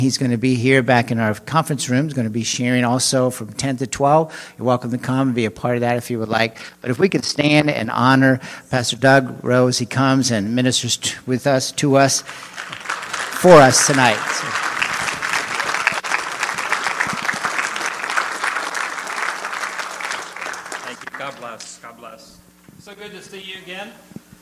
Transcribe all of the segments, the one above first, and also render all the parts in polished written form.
He's going to be here back in our conference room. He's going to be sharing also from 10 to 12. You're welcome to come and be a part of that if you would like. But if we could stand and honor Pastor Doug Rose. He comes and ministers to us for us tonight. Thank you. God bless. God bless. So good to see you again.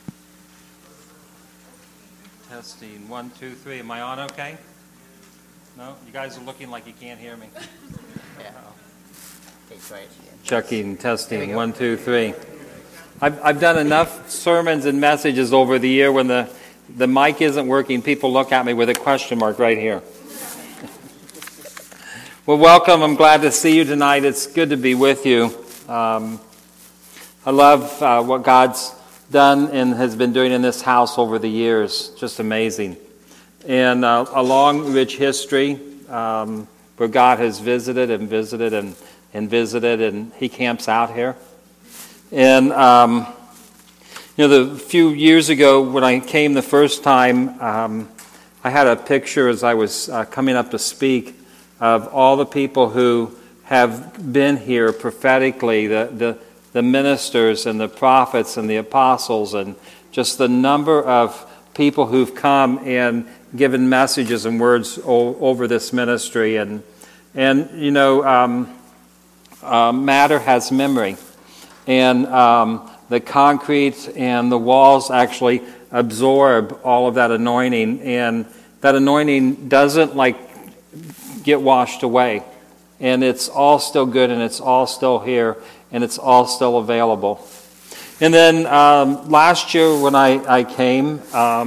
Testing 1, 2, 3. Am I on okay? No? You guys are looking like you can't hear me. Yeah. Checking, testing, 1, 2, 3. I've done enough sermons and messages over the year when the mic isn't working, people look at me with a question mark right here. Well, welcome. I'm glad to see you tonight. It's good to be with you. I love what God's done and has been doing in this house over the years. Just amazing. And a long, rich history where God has visited and visited and visited, and He camps out here. And, the few years ago when I came the first time, I had a picture as I was coming up to speak of all the people who have been here prophetically, the ministers and the prophets and the apostles, and just the number of people who've come and given messages and words over this ministry. And matter has memory. And the concrete and the walls actually absorb all of that anointing. And that anointing doesn't get washed away. And it's all still good, and it's all still here, and it's all still available. And then last year when I came,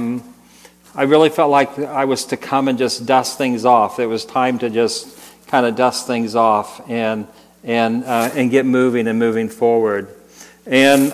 I really felt like I was to come and just dust things off. It was time to just kind of dust things off and get moving and moving forward. And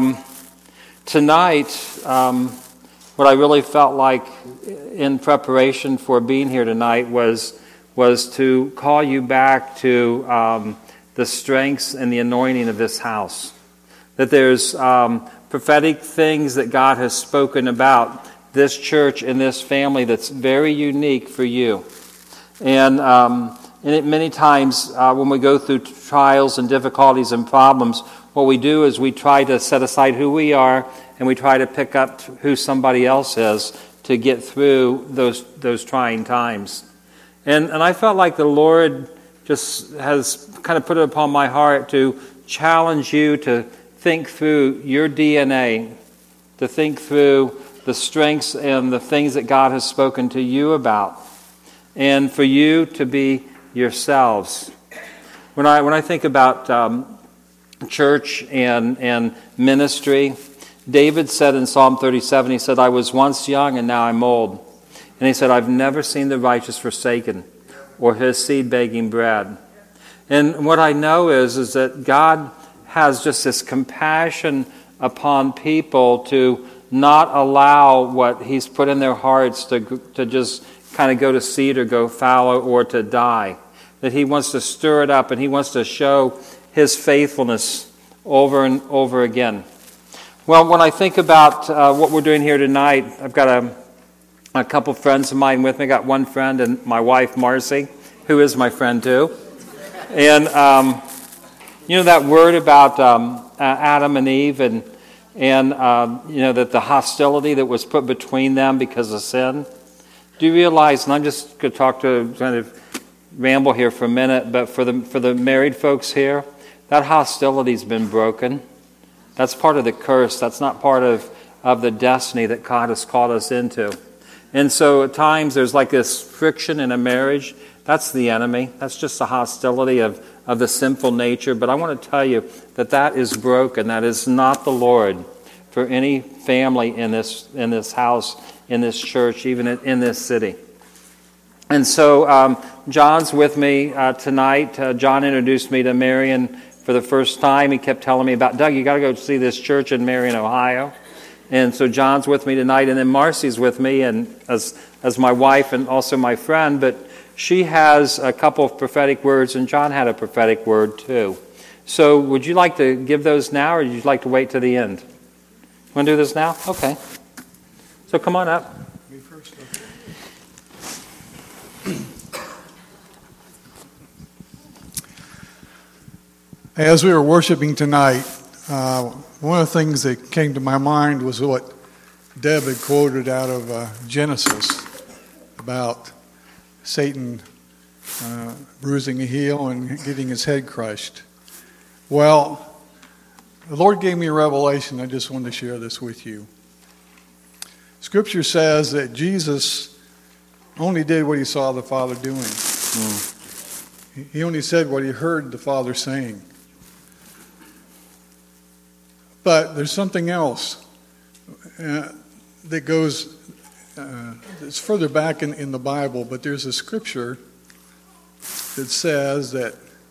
tonight, what I really felt like in preparation for being here tonight was to call you back to the strengths and the anointing of this house. That there's prophetic things that God has spoken about this church and this family that's very unique for you. And many times when we go through trials and difficulties and problems, what we do is we try to set aside who we are, and we try to pick up who somebody else is to get through those trying times. And I felt like the Lord just has kind of put it upon my heart to challenge you to think through your DNA, to think through the strengths and the things that God has spoken to you about, and for you to be yourselves. When I think about church and ministry, David said in Psalm 37, he said, "I was once young and now I'm old." And he said, "I've never seen the righteous forsaken or his seed begging bread." And what I know is that God has just this compassion upon people to not allow what He's put in their hearts to just kind of go to seed or go fallow or to die. That He wants to stir it up, and He wants to show His faithfulness over and over again. Well, when I think about what we're doing here tonight, I've got a couple friends of mine with me. I got one friend and my wife, Marcy, who is my friend too. And that word about Adam and Eve and that the hostility that was put between them because of sin. Do you realize, and I'm just going to kind of ramble here for a minute, but for the married folks here, that hostility's been broken. That's part of the curse. That's not part of the destiny that God has called us into. And so at times there's like this friction in a marriage. That's the enemy. That's just the hostility of the sinful nature. But I want to tell you that is broken. That is not the Lord for any family in this house, in this church, even in this city. And so John's with me tonight. John introduced me to Marion for the first time. He kept telling me about, "Doug, you got to go see this church in Marion, Ohio." And so John's with me tonight, and then Marcy's with me, and as my wife and also my friend. But she has a couple of prophetic words, and John had a prophetic word too. So would you like to give those now, or would you like to wait to the end? Want to do this now? Okay. So come on up. Me first. As we were worshiping tonight, one of the things that came to my mind was what Deb had quoted out of Genesis about Satan bruising a heel and getting his head crushed. Well, the Lord gave me a revelation. I just wanted to share this with you. Scripture says that Jesus only did what he saw the Father doing. He only said what he heard the Father saying. But there's something else that goes, it's further back in the Bible, but there's a scripture that says that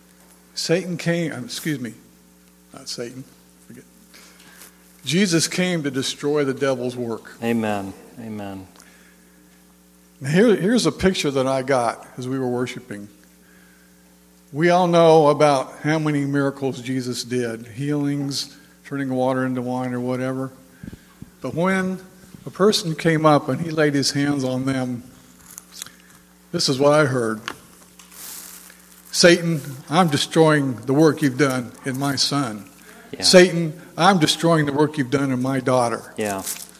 Jesus came to destroy the devil's work. Amen. Amen. Now here's a picture that I got as we were worshiping. We all know about how many miracles Jesus did, healings, turning water into wine or whatever. But when a person came up and he laid his hands on them, this is what I heard. Satan, I'm destroying the work you've done in my son. Yeah. Satan, I'm destroying the work you've done in my daughter. Yeah.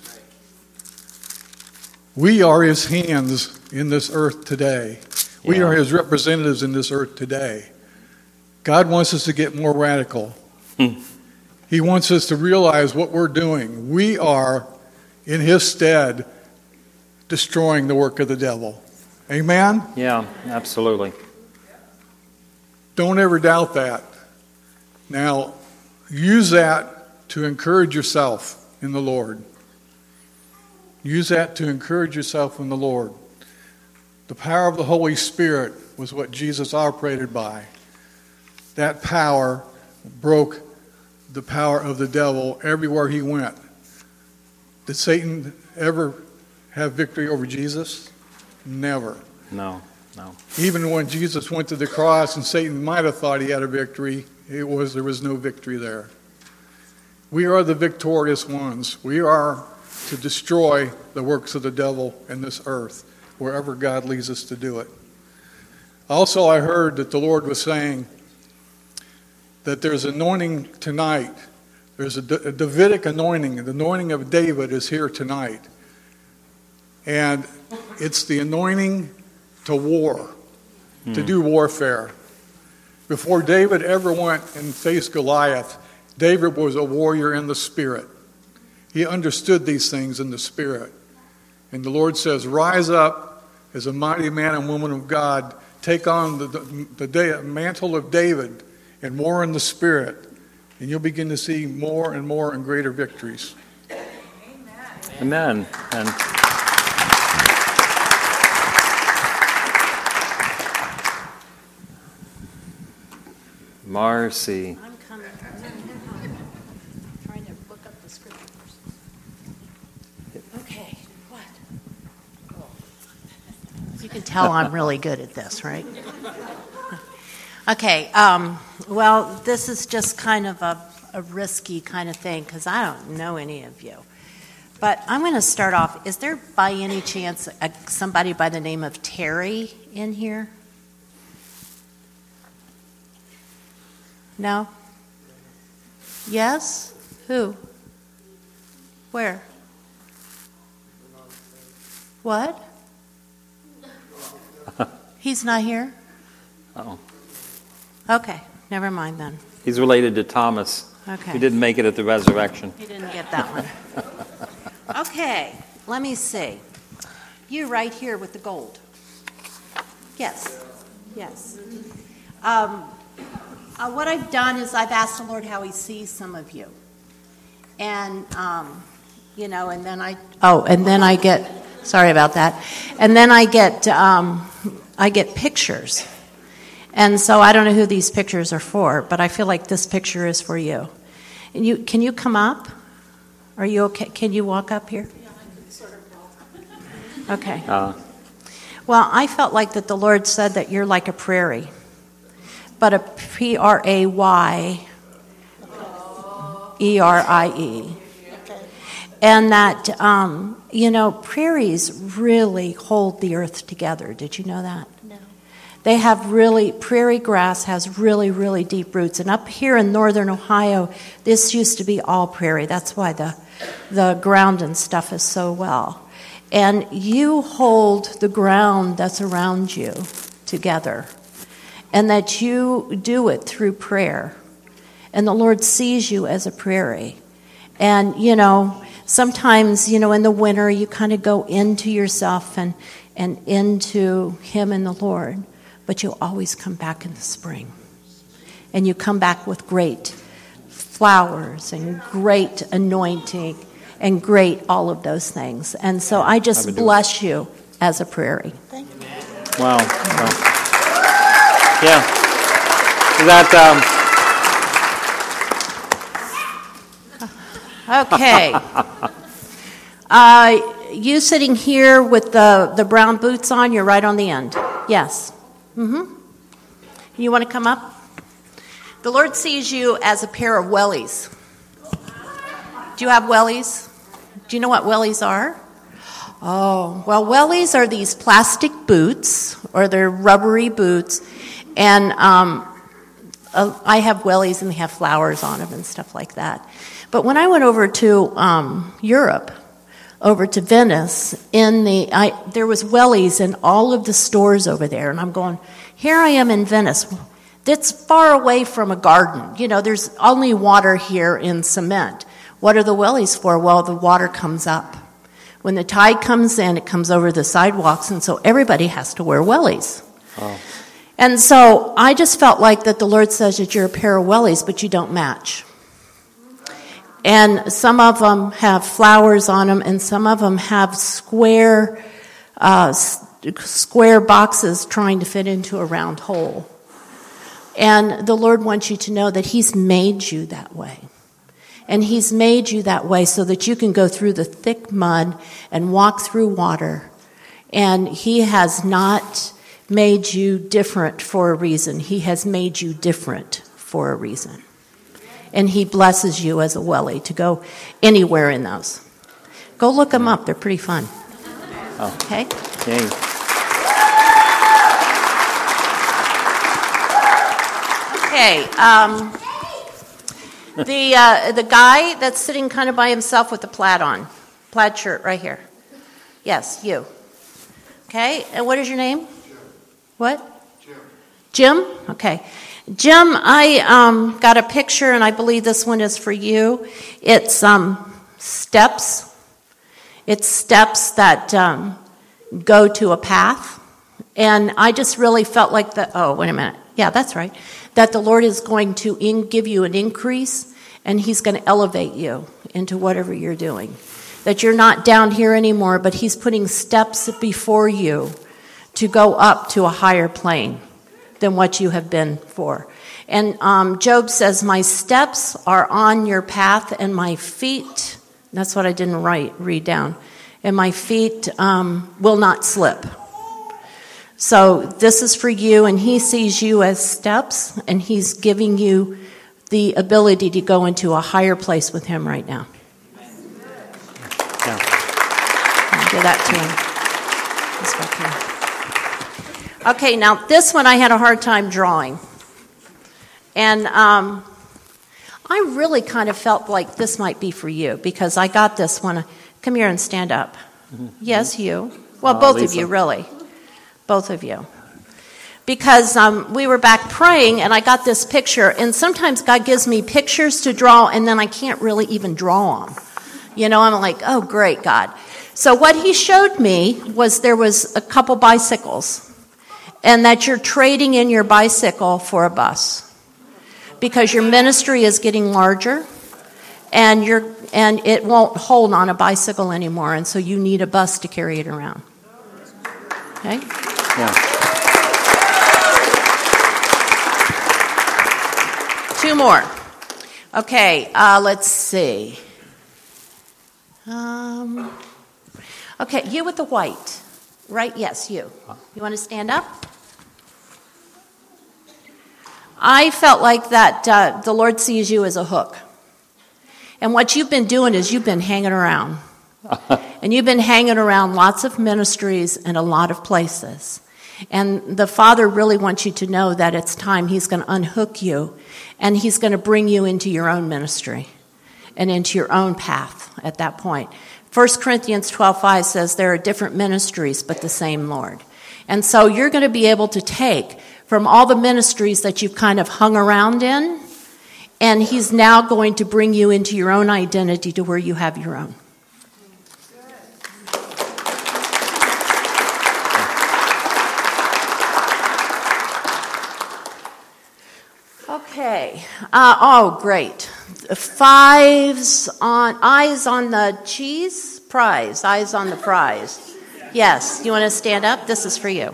We are his hands in this earth today. We are his representatives in this earth today. God wants us to get more radical. He wants us to realize what we're doing. We are, in his stead, destroying the work of the devil. Amen? Yeah, absolutely. Don't ever doubt that. Now, use that to encourage yourself in the Lord. Use that to encourage yourself in the Lord. The power of the Holy Spirit was what Jesus operated by. That power broke the power of the devil everywhere he went. Did Satan ever have victory over Jesus? Never. No. Even when Jesus went to the cross and Satan might have thought he had a victory, there was no victory there. We are the victorious ones. We are to destroy the works of the devil in this earth, wherever God leads us to do it. Also, I heard that the Lord was saying that there's anointing tonight. There's a Davidic anointing. The anointing of David is here tonight. And it's the anointing to war, to do warfare. Before David ever went and faced Goliath, David was a warrior in the Spirit. He understood these things in the Spirit. And the Lord says, rise up as a mighty man and woman of God. Take on the mantle of David and war in the Spirit. And you'll begin to see more and more and greater victories. Amen. And Marcy. I'm coming. I'm trying to look up the scripture first. Okay, what? You can tell I'm really good at this, right? Okay, well, this is just kind of a risky kind of thing because I don't know any of you. But I'm going to start off. Is there by any chance somebody by the name of Terry in here? No? Yes? Who? Where? What? He's not here? Oh. Okay, never mind then. He's related to Thomas. Okay. He didn't make it at the resurrection. He didn't get that one. Okay, let me see. You right here with the gold. Yes. What I've done is I've asked the Lord how he sees some of you. And, and then I get, sorry about that. And then I get pictures. And so I don't know who these pictures are for, but I feel like this picture is for you. And can you come up? Are you okay? Can you walk up here? Yeah, I can sort of walk. Okay. Well, I felt like that the Lord said that you're like a prairie, but a Prayerie. And that, prairies really hold the earth together. Did you know that? No. They have prairie grass has really, really deep roots. And up here in northern Ohio, this used to be all prairie. That's why the ground and stuff is so well. And you hold the ground that's around you together. And that you do it through prayer. And the Lord sees you as a prairie. And, sometimes, in the winter, you kind of go into yourself and into Him and the Lord. But you always come back in the spring. And you come back with great flowers and great anointing and great all of those things. And so I just bless you as a prairie. Thank you. Wow. Yeah. That. Okay. You sitting here with the brown boots on, you're right on the end. Yes. You want to come up? The Lord sees you as a pair of wellies. Do you have wellies? Do you know what wellies are? Oh, well, wellies are these plastic boots, or they're rubbery boots, and I have wellies and they have flowers on them and stuff like that. But when I went over to Europe, over to Venice, there was wellies in all of the stores over there, and I'm going, here I am in Venice. That's far away from a garden. There's only water here in cement. What are the wellies for? Well, the water comes up. When the tide comes in, it comes over the sidewalks, and so everybody has to wear wellies. Oh. And so I just felt like that the Lord says that you're a pair of wellies, but you don't match. And some of them have flowers on them, and some of them have square boxes trying to fit into a round hole. And the Lord wants you to know that He's made you that way. And He's made you that way so that you can go through the thick mud and walk through water. And He has not made you different for a reason. He has made you different for a reason. And He blesses you as a wellie to go anywhere in those. Go look them up. They're pretty fun. Oh. Okay? Yay. Okay. The guy that's sitting kind of by himself with the plaid shirt right here. Yes, you. Okay. And what is your name? Jim. What? Jim. Jim? Okay. Jim, I got a picture, and I believe this one is for you. It's steps. It's steps that go to a path. And I just really felt like wait a minute. Yeah, that's right. That the Lord is going to give you an increase, and He's going to elevate you into whatever you're doing. That you're not down here anymore, but He's putting steps before you to go up to a higher plane than what you have been for. And Job says, my steps are on your path, and my feet, that's what I didn't read down, and my feet will not slip. So this is for you, and He sees you as steps, and He's giving you the ability to go into a higher place with Him right now. Yeah. I'll give that to Him. Okay, now this one I had a hard time drawing. And I really kind of felt like this might be for you, because I got this one. Come here and stand up. Mm-hmm. Yes, you. Well, both Lisa. Of you, really. Both of you. Because we were back praying, and I got this picture. And sometimes God gives me pictures to draw, and then I can't really even draw them. I'm like, oh, great, God. So what He showed me was there was a couple bicycles, and that you're trading in your bicycle for a bus. Because your ministry is getting larger, and it won't hold on a bicycle anymore, and so you need a bus to carry it around. Okay? Yeah. 2 more. Okay, let's see. Okay, you with the white, right? Yes, you. You want to stand up? I felt like that the Lord sees you as a hook. And what you've been doing is you've been hanging around. And you've been hanging around lots of ministries and a lot of places. And the Father really wants you to know that it's time. He's going to unhook you, and He's going to bring you into your own ministry and into your own path at that point. 1 Corinthians 12:5 says there are different ministries, but the same Lord. And so you're going to be able to take from all the ministries that you've kind of hung around in, and He's now going to bring you into your own identity to where you have your own. Okay. Great. Eyes on the cheese prize. Eyes on the prize. Yes. You want to stand up? This is for you.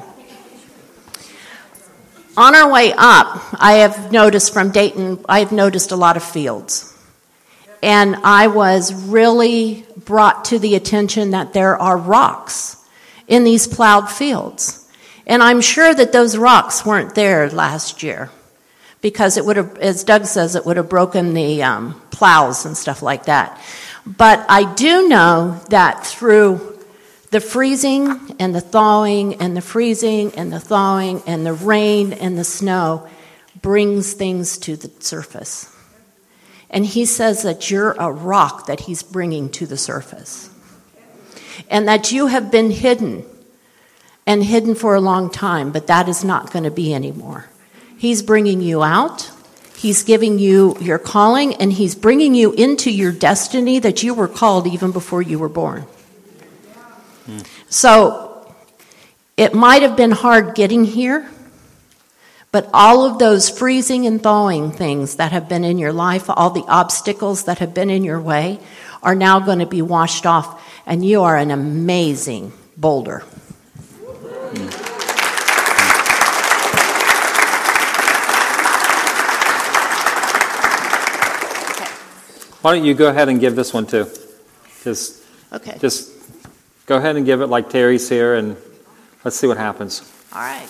On our way up, I have noticed from Dayton, I have noticed a lot of fields. And I was really brought to the attention that there are rocks in these plowed fields. And I'm sure that those rocks weren't there last year, because it would have, as Doug says, it would have broken the plows and stuff like that. But I do know that through the freezing and the thawing and the freezing and the thawing and the rain and the snow brings things to the surface. And He says that you're a rock that He's bringing to the surface. And that you have been hidden and hidden for a long time, but that is not going to be anymore. He's bringing you out. He's giving you your calling, and He's bringing you into your destiny that you were called even before you were born. So it might have been hard getting here, but all of those freezing and thawing things that have been in your life, all the obstacles that have been in your way, are now going to be washed off, and you are an amazing boulder. Why don't you go ahead and give this one too? Just go ahead and give it like Terry's here, and let's see what happens. All right.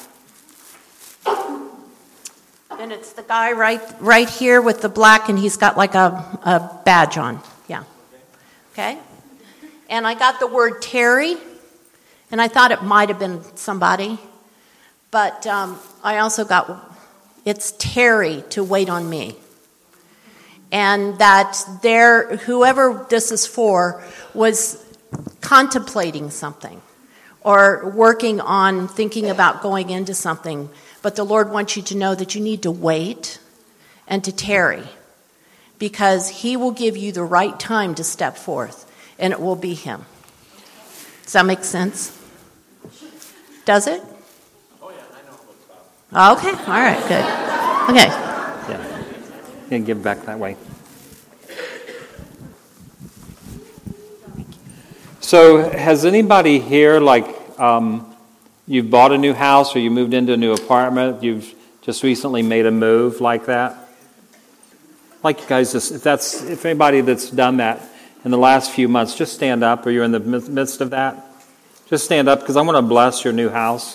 And it's the guy right here with the black, and he's got like a badge on. Yeah. Okay. And I got the word Terry, and I thought it might have been somebody, but I also got, it's Terry to wait on me. And that whoever this is for was contemplating something or working on thinking about going into something. But the Lord wants you to know that you need to wait and to tarry, because He will give you the right time to step forth, and it will be Him. Does that make sense? Does it? Oh, yeah, I know. Okay, all right, good. Okay. And give back that way. So has anybody here, like, you've bought a new house or you moved into a new apartment, you've just recently made a move like that? Like, you guys, if anybody that's done that in the last few months, just stand up, or you're in the midst of that. Just stand up, because I want to bless your new house.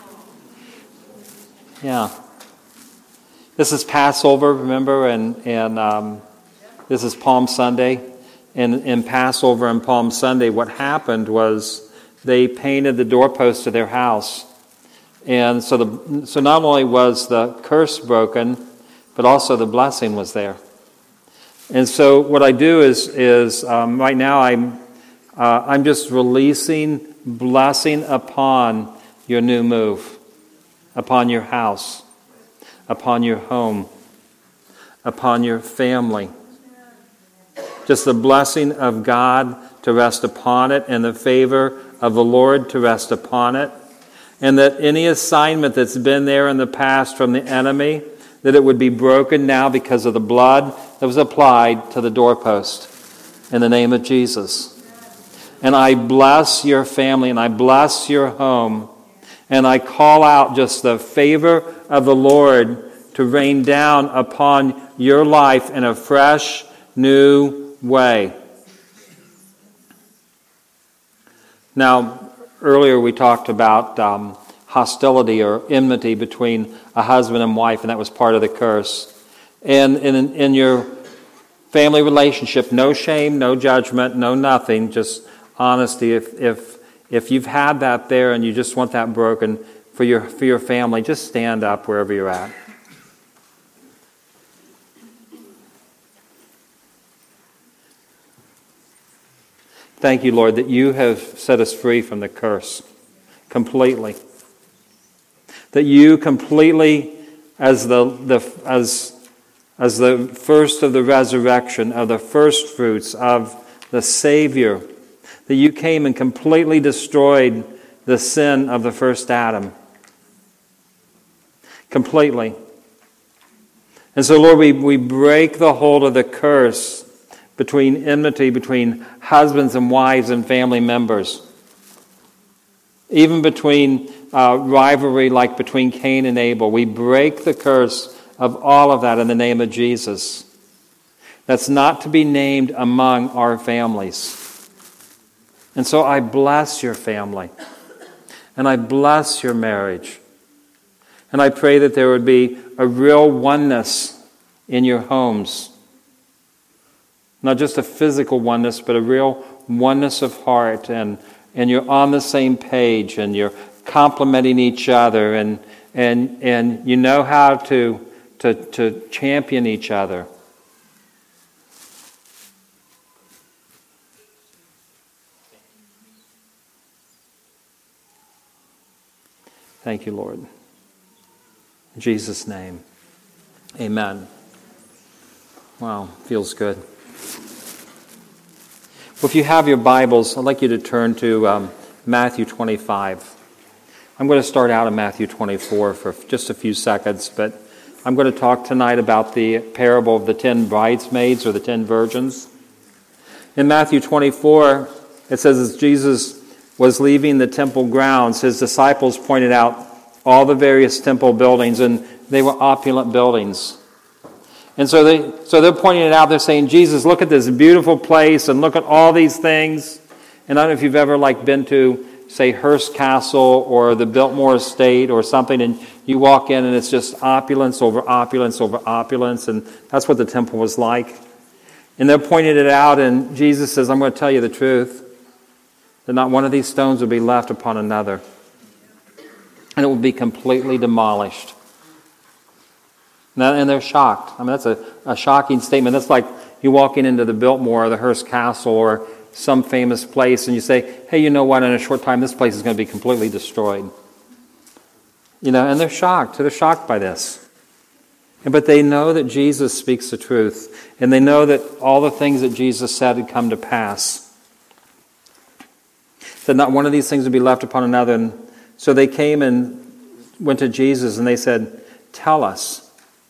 Yeah. This is Passover, remember, and this is Palm Sunday. And in Passover and Palm Sunday, what happened was they painted the doorpost of their house. And so not only was the curse broken, but also the blessing was there. And so what I do is right now I'm just releasing blessing upon your new move, upon your house, upon your home, upon your family. Just the blessing of God to rest upon it, and the favor of the Lord to rest upon it. And that any assignment that's been there in the past from the enemy, that it would be broken now because of the blood that was applied to the doorpost. In the name of Jesus. And I bless your family, and I bless your home. And I call out just the favor of the Lord to rain down upon your life in a fresh, new way. Now, earlier we talked about hostility or enmity between a husband and wife, and that was part of the curse. And in your family relationship, no shame, no judgment, no nothing, just honesty. If you've had that there and you just want that broken, for your family, just stand up wherever you're at. Thank you, Lord, that you have set us free from the curse completely. That you completely, as the first of the resurrection, of the first fruits of the Savior, that you came and completely destroyed the sin of the first Adam. Completely. And so, Lord, we break the hold of the curse between enmity, between husbands and wives and family members. Even between rivalry like between Cain and Abel. We break the curse of all of that in the name of Jesus. That's not to be named among our families. And so I bless your family. And I bless your marriage. And I pray that there would be a real oneness in your homes. Not just a physical oneness, but a real oneness of heart. And you're on the same page, and you're complimenting each other, and you know how to champion each other. Thank you, Lord. In Jesus' name, amen. Wow, feels good. Well, if you have your Bibles, I'd like you to turn to Matthew 25. I'm going to start out in Matthew 24 for just a few seconds, but I'm going to talk tonight about the parable of the 10 bridesmaids or the 10 virgins. In Matthew 24, it says as Jesus was leaving the temple grounds, his disciples pointed out all the various temple buildings, and they were opulent buildings. And so they're pointing it out. They're saying, Jesus, look at this beautiful place, and look at all these things. And I don't know if you've ever been to, say, Hearst Castle or the Biltmore Estate or something, and you walk in and it's just opulence over opulence over opulence, and that's what the temple was like. And they're pointing it out, and Jesus says, I'm going to tell you the truth, that not one of these stones will be left upon another, and it will be completely demolished. And they're shocked. I mean, that's a shocking statement. That's like you walking into the Biltmore or the Hearst Castle or some famous place, and you say, hey, you know what, in a short time this place is going to be completely destroyed. And they're shocked. They're shocked by this. But they know that Jesus speaks the truth, and they know that all the things that Jesus said had come to pass. That not one of these things would be left upon another. And so they came and went to Jesus, and they said, tell us,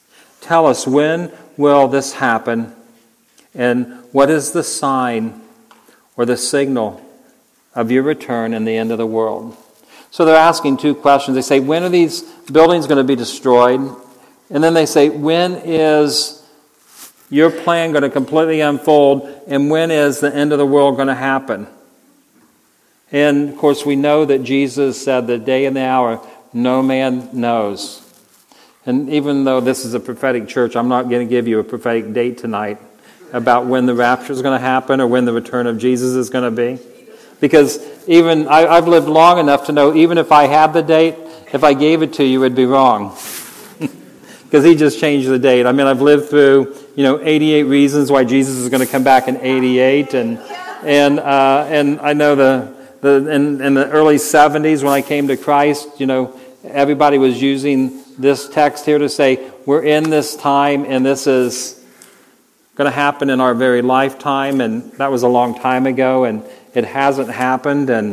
when will this happen? And what is the sign or the signal of your return and the end of the world? So they're asking two questions. They say, when are these buildings going to be destroyed? And then they say, when is your plan going to completely unfold? And when is the end of the world going to happen? And, of course, we know that Jesus said the day and the hour no man knows. And even though this is a prophetic church, I'm not going to give you a prophetic date tonight about when the rapture is going to happen or when the return of Jesus is going to be. Because even I've lived long enough to know even if I had the date, if I gave it to you, it would be wrong. Because he just changed the date. I mean, I've lived through 88 reasons why Jesus is going to come back in 88, and I know in the early 70s when I came to Christ, everybody was using this text here to say, we're in this time and this is going to happen in our very lifetime, and that was a long time ago, and it hasn't happened. And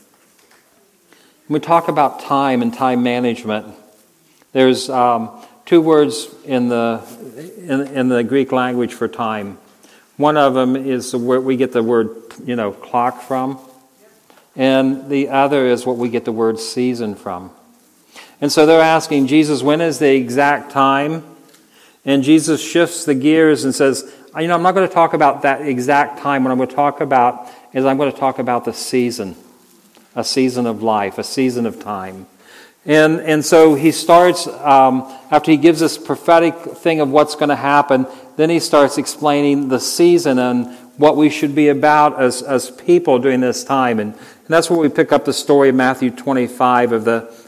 when we talk about time and time management, there's two words in the Greek language for time. One of them is where we get the word, clock from, and the other is what we get the word season from. And so they're asking Jesus, when is the exact time? And Jesus shifts the gears and says, I'm not going to talk about that exact time. What I'm going to talk about is I'm going to talk about the season, a season of life, a season of time. And so he starts, after he gives this prophetic thing of what's going to happen, then he starts explaining the season and what we should be about as people during this time. And that's where we pick up the story of Matthew 25 of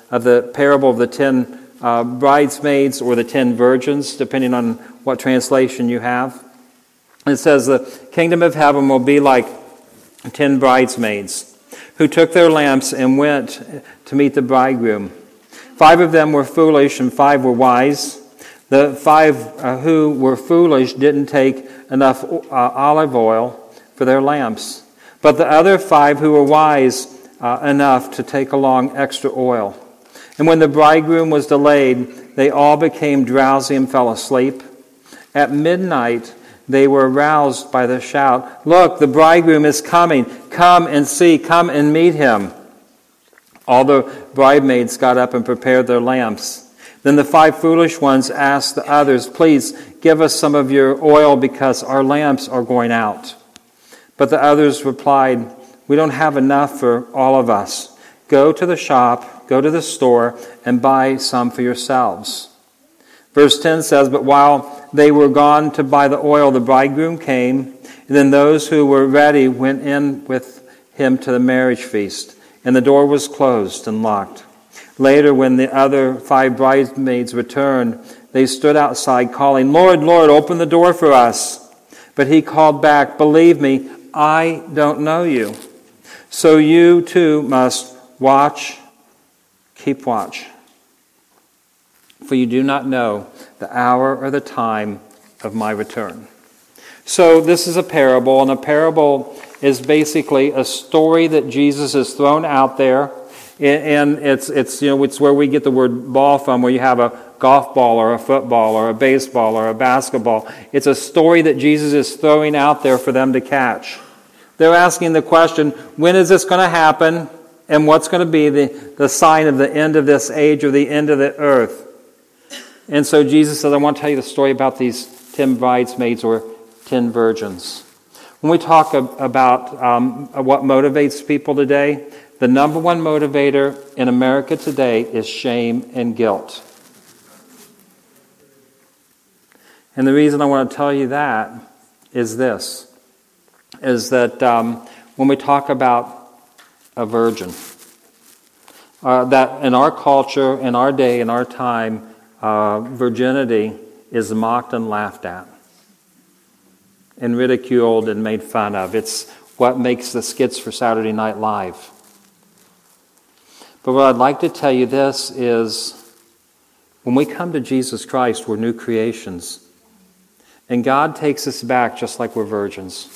the parable of the 10 bridesmaids or the 10 virgins, depending on what translation you have. It says the kingdom of heaven will be like 10 bridesmaids who took their lamps and went to meet the bridegroom. 5 of them were foolish and 5 were wise. The 5 who were foolish didn't take enough olive oil for their lamps, but the other 5 who were wise enough to take along extra oil. And when the bridegroom was delayed, they all became drowsy and fell asleep. At midnight, they were aroused by the shout, "Look, the bridegroom is coming. Come and see. Come and meet him." All the bridesmaids got up and prepared their lamps. Then the 5 foolish ones asked the others, "Please give us some of your oil because our lamps are going out." But the others replied, "We don't have enough for all of us. Go to the shop, go to the store, and buy some for yourselves." Verse 10 says, "But while they were gone to buy the oil, the bridegroom came, and then those who were ready went in with him to the marriage feast, and the door was closed and locked. Later, when the other 5 bridesmaids returned, they stood outside calling, 'Lord, Lord, open the door for us.' But he called back, 'Believe me, I don't know you. So you too must watch, keep watch. For you do not know the hour or the time of my return.'" So this is a parable, and a parable is basically a story that Jesus has thrown out there, and it's where we get the word ball from, where you have a golf ball or a football or a baseball or a basketball. It's a story that Jesus is throwing out there for them to catch. They're asking the question, when is this going to happen, and what's going to be the sign of the end of this age or the end of the earth? And so Jesus says, I want to tell you the story about these 10 bridesmaids or 10 virgins. When we talk about what motivates people today, the number one motivator in America today is shame and guilt. And the reason I want to tell you that is this, is that when we talk about a virgin, that in our culture, in our day, in our time, virginity is mocked and laughed at and ridiculed and made fun of. It's what makes the skits for Saturday Night Live. But what I'd like to tell you this is, when we come to Jesus Christ, we're new creations. And God takes us back just like we're virgins.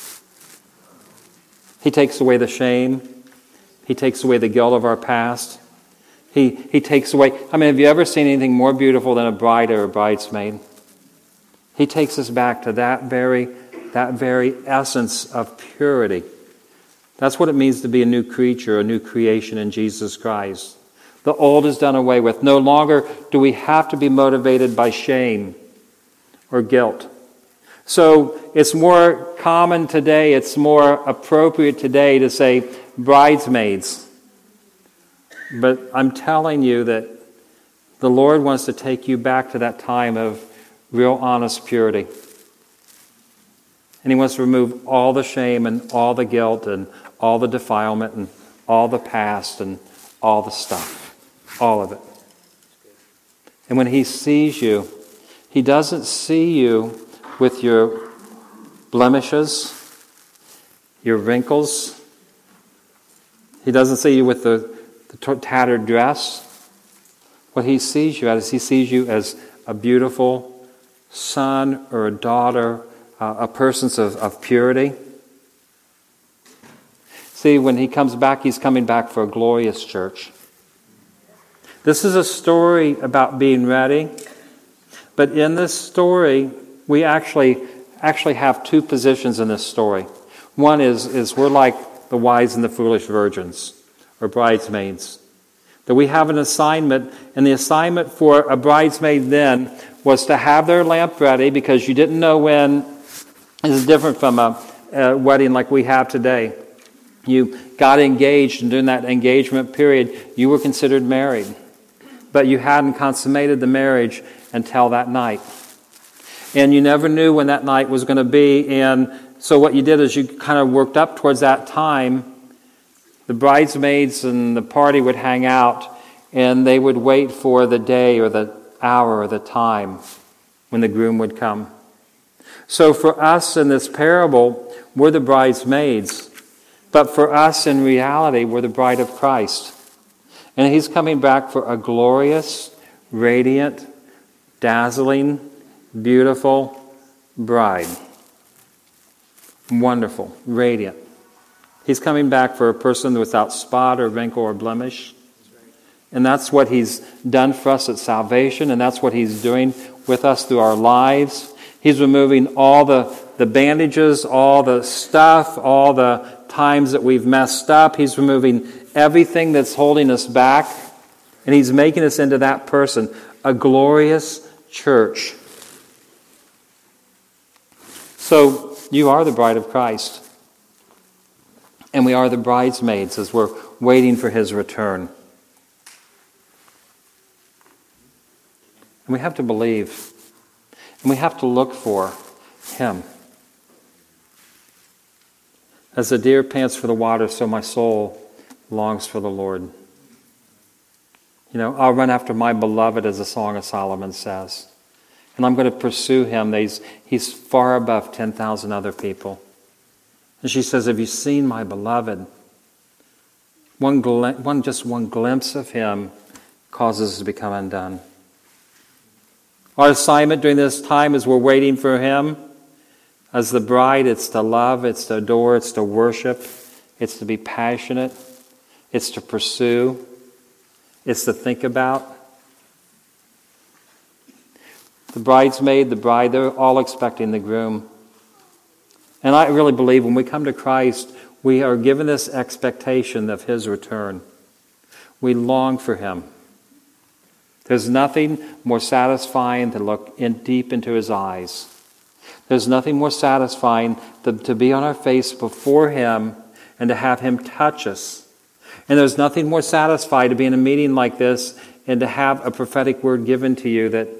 He takes away the shame. He takes away the guilt of our past. He takes away... have you ever seen anything more beautiful than a bride or a bridesmaid? He takes us back to that very essence of purity. That's what it means to be a new creature, a new creation in Jesus Christ. The old is done away with. No longer do we have to be motivated by shame or guilt. So it's more common today, it's more appropriate today to say bridesmaids. But I'm telling you that the Lord wants to take you back to that time of real honest purity. And He wants to remove all the shame and all the guilt and all the defilement and all the past and all the stuff. All of it. And when He sees you, He doesn't see you with your blemishes, your wrinkles. He doesn't see you with the tattered dress. What He sees you as, He sees you as a beautiful son or a daughter, a person of purity. See, when He comes back, He's coming back for a glorious church. This is a story about being ready, but in this story, we actually have 2 positions in this story. One is we're like the wise and the foolish virgins, or bridesmaids. That we have an assignment, and the assignment for a bridesmaid then was to have their lamp ready, because you didn't know when. This is different from a wedding like we have today. You got engaged, and during that engagement period, you were considered married. But you hadn't consummated the marriage until that night. And you never knew when that night was going to be. And so what you did is you kind of worked up towards that time. The bridesmaids and the party would hang out. and they would wait for the day or the hour or the time when the groom would come. So for us in this parable, we're the bridesmaids. But for us in reality, we're the bride of Christ. And he's coming back for a glorious, radiant, dazzling, beautiful bride. Wonderful, radiant. He's coming back for a person without spot or wrinkle or blemish. And that's what he's done for us at salvation, and that's what he's doing with us through our lives. He's removing all the bandages, all the stuff, all the times that we've messed up. He's removing everything that's holding us back, and he's making us into that person, a glorious church. So you are the bride of Christ, and we are the bridesmaids as we're waiting for his return. And we have to believe, and we have to look for him. As the deer pants for the water, so my soul longs for the Lord. You know, I'll run after my beloved, as the Song of Solomon says. And I'm going to pursue him. He's far above 10,000 other people. And she says, have you seen my beloved? One glimpse of him causes us to become undone. Our assignment during this time as we're waiting for him, as the bride, it's to love, it's to adore, it's to worship, it's to be passionate, it's to pursue, it's to think about. The bridesmaid, the bride, they're all expecting the groom. And I really believe when we come to Christ, we are given this expectation of his return. We long for him. There's nothing more satisfying than to look deep into his eyes. There's nothing more satisfying than to be on our face before him and to have him touch us. And there's nothing more satisfying to be in a meeting like this and to have a prophetic word given to you that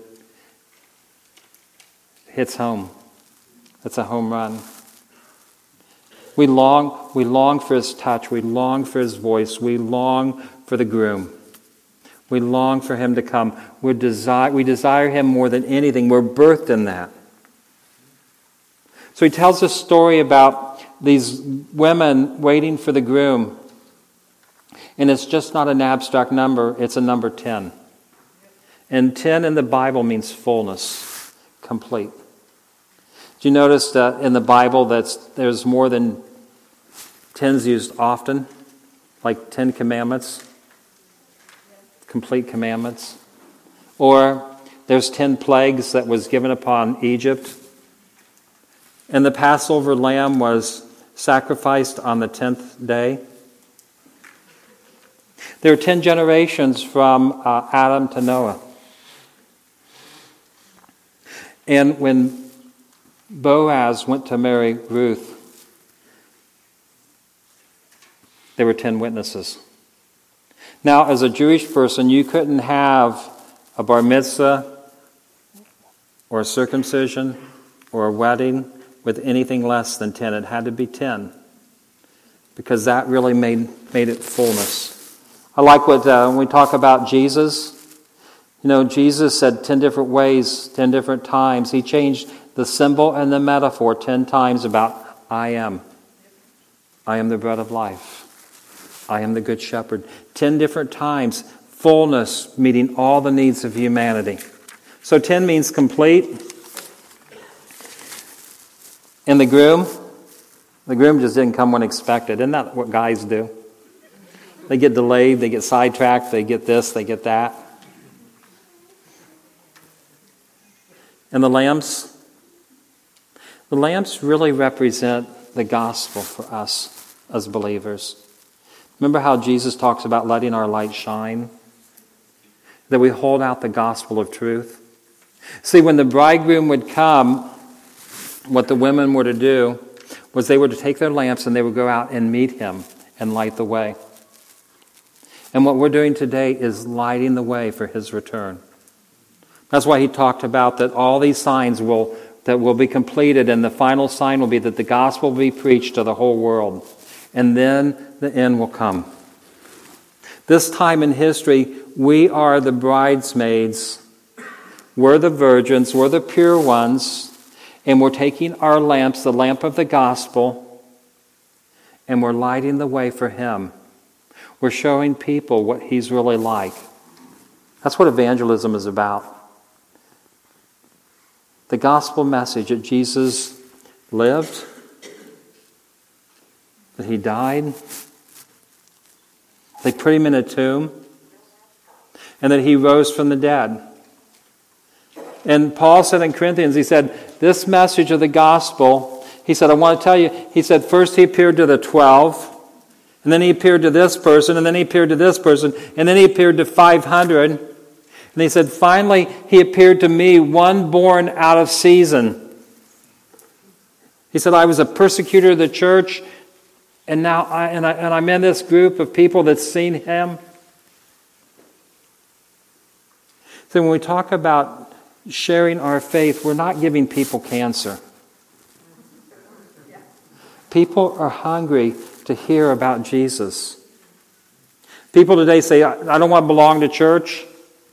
hits home. That's a home run. We long for his touch. We long for his voice. We long for the groom. We long for him to come. We desire him more than anything. We're birthed in that. So he tells a story about these women waiting for the groom. And it's just not an abstract number. It's a number 10. And 10 in the Bible means fullness, complete. Do you notice that in the Bible there's more than 10's used often? Like 10 commandments? Complete commandments. Or there's 10 plagues that was given upon Egypt. And the Passover lamb was sacrificed on the 10th day. There are 10 generations from Adam to Noah. And when Boaz went to marry Ruth, there were 10 witnesses. Now, as a Jewish person, you couldn't have a bar mitzvah or a circumcision or a wedding with anything less than 10. It had to be 10 because that really made it fullness. I like what when we talk about Jesus, you know, Jesus said 10 different ways, 10 different times. He changed the symbol and the metaphor 10 times about I am. I am the bread of life. I am the good shepherd. 10 different times, fullness, meeting all the needs of humanity. So 10 means complete. And the groom just didn't come when expected. Isn't that what guys do? They get delayed, they get sidetracked, they get this, they get that. And the lamps really represent the gospel for us as believers. Remember how Jesus talks about letting our light shine? That we hold out the gospel of truth. See, when the bridegroom would come, what the women were to do was they were to take their lamps and they would go out and meet him and light the way. And what we're doing today is lighting the way for his return. That's why he talked about that all these signs will be completed, and the final sign will be that the gospel will be preached to the whole world. And then the end will come. This time in history, we are the bridesmaids. We're the virgins. We're the pure ones. And we're taking our lamps, the lamp of the gospel, and we're lighting the way for him. We're showing people what he's really like. That's what evangelism is about. The gospel message that Jesus lived, that he died, they put him in a tomb, and that he rose from the dead. And Paul said in Corinthians, he said, this message of the gospel, he said, I want to tell you, he said, first he appeared to the 12, and then he appeared to this person, and then he appeared to this person, and then he appeared to 500. And he said, finally, he appeared to me, one born out of season. He said, I was a persecutor of the church, and now I'm in this group of people that's seen him. So when we talk about sharing our faith, we're not giving people cancer. People are hungry to hear about Jesus. People today say, I don't want to belong to church.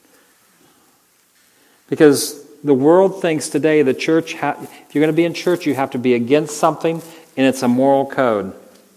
Because the world thinks today the church, if you're going to be in church, you have to be against something, and it's a moral code.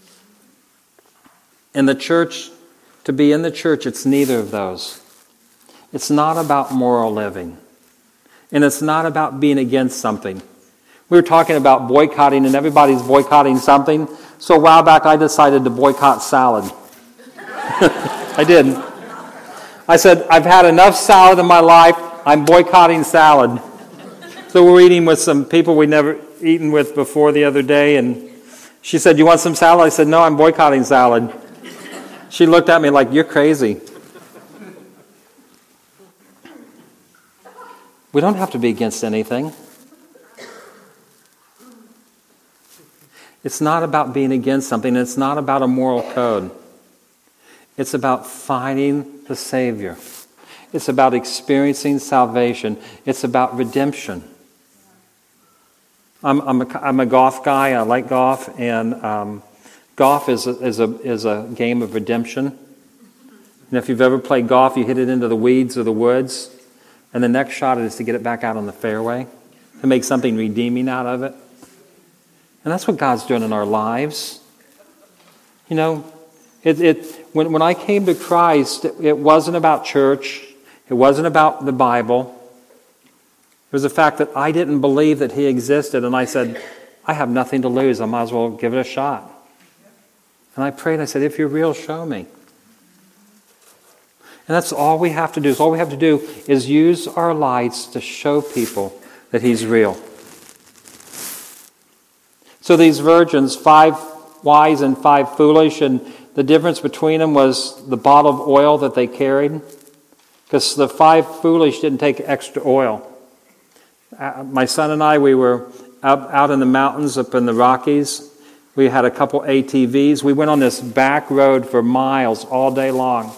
In the church, to be in the church, it's neither of those. It's not about moral living. And it's not about being against something. We were talking about boycotting, and everybody's boycotting something. So a while back, I decided to boycott salad. I did. I said, I've had enough salad in my life. I'm boycotting salad. So we're eating with some people we'd never eaten with before the other day, and she said, you want some salad? I said, no, I'm boycotting salad. She looked at me like, you're crazy. We don't have to be against anything. It's not about being against something. It's not about a moral code. It's about finding the Savior. It's about experiencing salvation. It's about redemption. I'm a golf guy. I like golf, and golf is a game of redemption. And if you've ever played golf, you hit it into the weeds or the woods, and the next shot is to get it back out on the fairway, to make something redeeming out of it. And that's what God's doing in our lives. You know, when I came to Christ, it wasn't about church. It wasn't about the Bible. It was the fact that I didn't believe that he existed, and I said, I have nothing to lose. I might as well give it a shot. And I prayed, I said, if you're real, show me. And that's all we have to do. All we have to do is use our lights to show people that he's real. So these virgins, 5 wise and 5 foolish, and the difference between them was the bottle of oil that they carried. Because the 5 foolish didn't take extra oil. My son and I, we were out in the mountains up in the Rockies. We had a couple ATVs. We went on this back road for miles all day long.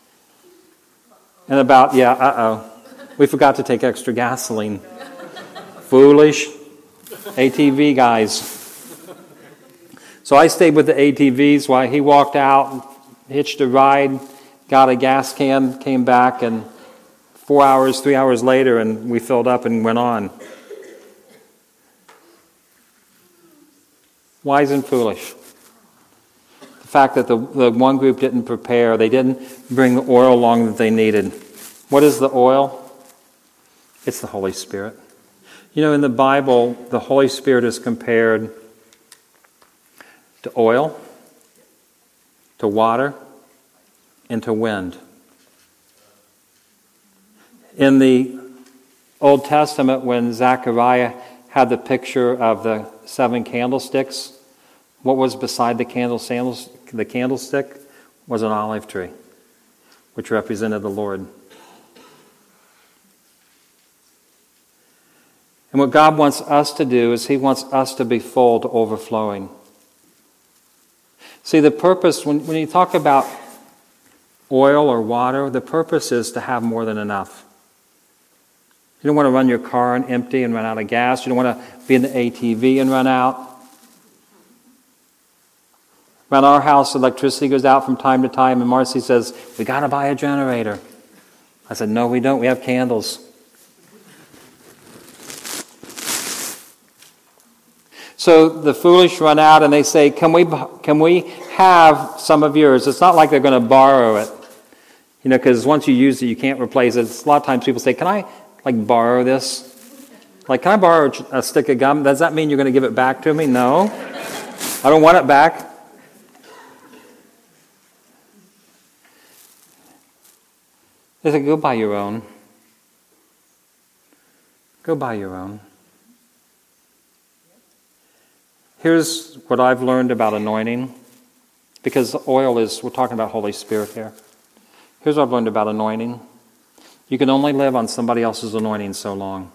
And we forgot to take extra gasoline. Foolish ATV guys. So I stayed with the ATVs while he walked out, hitched a ride, got a gas can, came back, and 3 hours later, and we filled up and went on. Wise and foolish. The fact that the one group didn't prepare, they didn't bring the oil along that they needed. What is the oil? It's the Holy Spirit. You know, in the Bible, the Holy Spirit is compared to oil, to water, and to wind. In the Old Testament, when Zechariah had the picture of the 7 candlesticks, what was beside the candlestick was an olive tree, which represented the Lord. And what God wants us to do is he wants us to be full to overflowing. See, the purpose, when you talk about oil or water, the purpose is to have more than enough. You don't want to run your car on empty and run out of gas. You don't want to be in the ATV and run out. Around our house, electricity goes out from time to time, and Marcy says, "We got to buy a generator." I said, "No, we don't. We have candles." So the foolish run out and they say, can we have some of yours? It's not like they're going to borrow it. Because once you use it, you can't replace it. A lot of times people say, can I borrow this? Can I borrow a stick of gum? Does that mean you're going to give it back to me? No. I don't want it back. They say, go buy your own. Go buy your own. Here's what I've learned about anointing, because oil is, we're talking about Holy Spirit here. Here's what I've learned about anointing. You can only live on somebody else's anointing so long.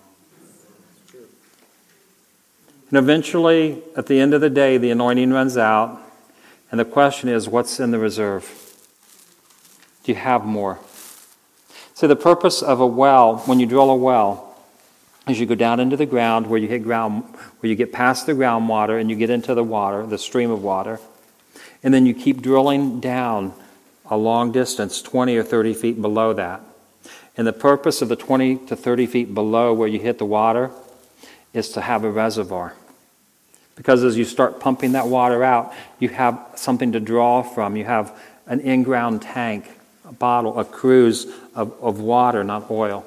And eventually, at the end of the day, the anointing runs out, and the question is, what's in the reserve? Do you have more? So the purpose of a well, when you drill a well, is you go down into the ground where you get past the groundwater and you get into the water, the stream of water, and then you keep drilling down a long distance, 20 or 30 feet below that. And the purpose of the 20 to 30 feet below where you hit the water is to have a reservoir. Because as you start pumping that water out, you have something to draw from. You have an in-ground tank, a bottle, a cruse of water, not oil.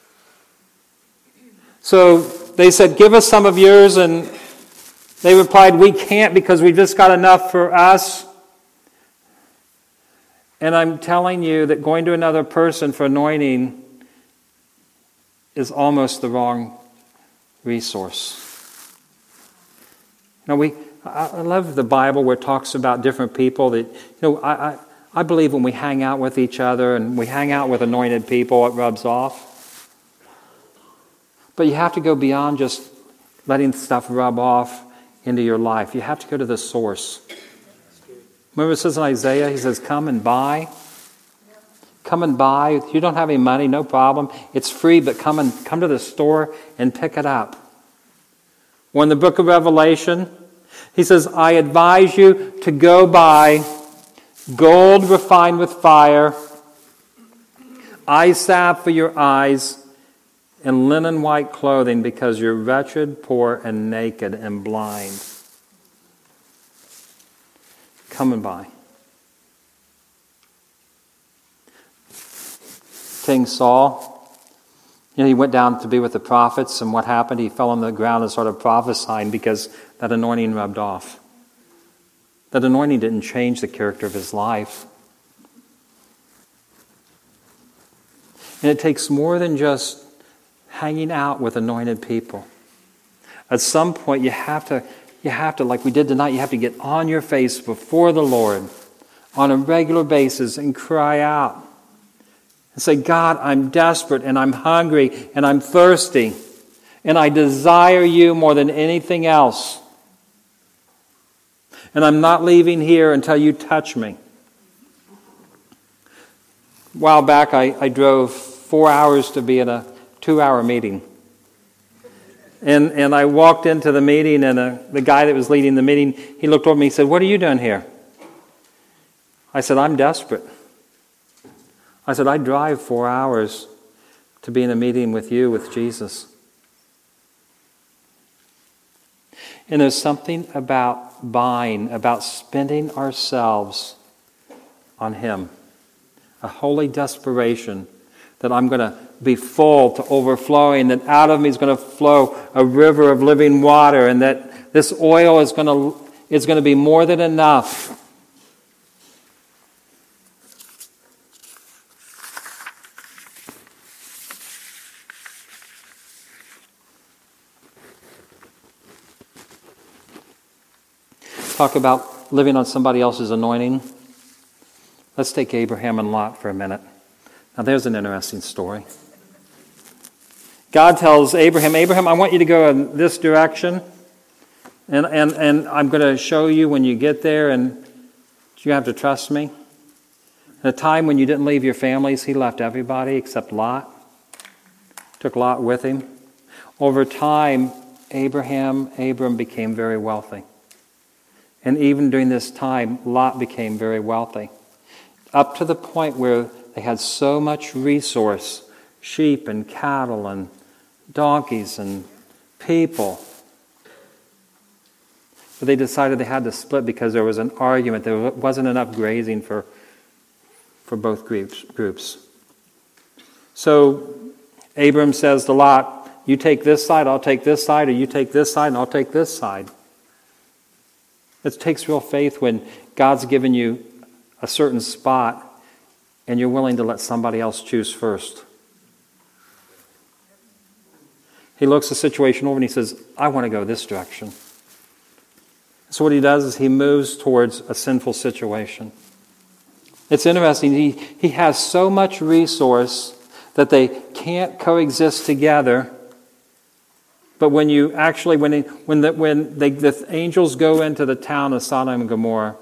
So they said, give us some of yours, and they replied, we can't because we just got enough for us. And I'm telling you that going to another person for anointing is almost the wrong resource. I love the Bible where it talks about different people that, I believe when we hang out with each other and we hang out with anointed people, it rubs off. But you have to go beyond just letting stuff rub off into your life. You have to go to the source. Remember it says in Isaiah, he says, come and buy. Come and buy. If you don't have any money, no problem. It's free, but come to the store and pick it up. Or in the book of Revelation, he says, I advise you to go buy gold refined with fire, eye salve for your eyes, and linen white clothing, because you're wretched, poor, and naked, and blind. Come and buy. King Saul, he went down to be with the prophets, and what happened? He fell on the ground and started prophesying because that anointing rubbed off. That anointing didn't change the character of his life. And it takes more than just hanging out with anointed people. At some point, you have to, like we did tonight, you have to get on your face before the Lord on a regular basis and cry out and say, God, I'm desperate and I'm hungry and I'm thirsty and I desire you more than anything else. And I'm not leaving here until you touch me. A while back, I drove 4 hours to be at a 2-hour meeting. And I walked into the meeting, and the guy that was leading the meeting, he looked over me and said, what are you doing here? I said, I'm desperate. I said, I drive 4 hours to be in a meeting with you, with Jesus. And there's something about buying, about spending ourselves on Him. A holy desperation that I'm going to be full to overflowing, that out of me is going to flow a river of living water, and that this oil is going to be more than enough. Talk about living on somebody else's anointing. Let's take Abraham and Lot for a minute. Now there's an interesting story. God tells Abraham, I want you to go in this direction, and I'm going to show you when you get there, and you have to trust me. At a time when you didn't leave your families, he left everybody except Lot. Took Lot with him. Over time, Abram became very wealthy. And even during this time, Lot became very wealthy, up to the point where they had so much resource, sheep and cattle and donkeys and people. But they decided they had to split because there was an argument. There wasn't enough grazing for both groups. So Abram says to Lot, you take this side, I'll take this side, or you take this side and I'll take this side. It takes real faith when God's given you a certain spot and you're willing to let somebody else choose first. He looks the situation over and he says, I want to go this direction. So what he does is he moves towards a sinful situation. It's interesting, he has so much resource that they can't coexist together. But when you actually, when the angels go into the town of Sodom and Gomorrah,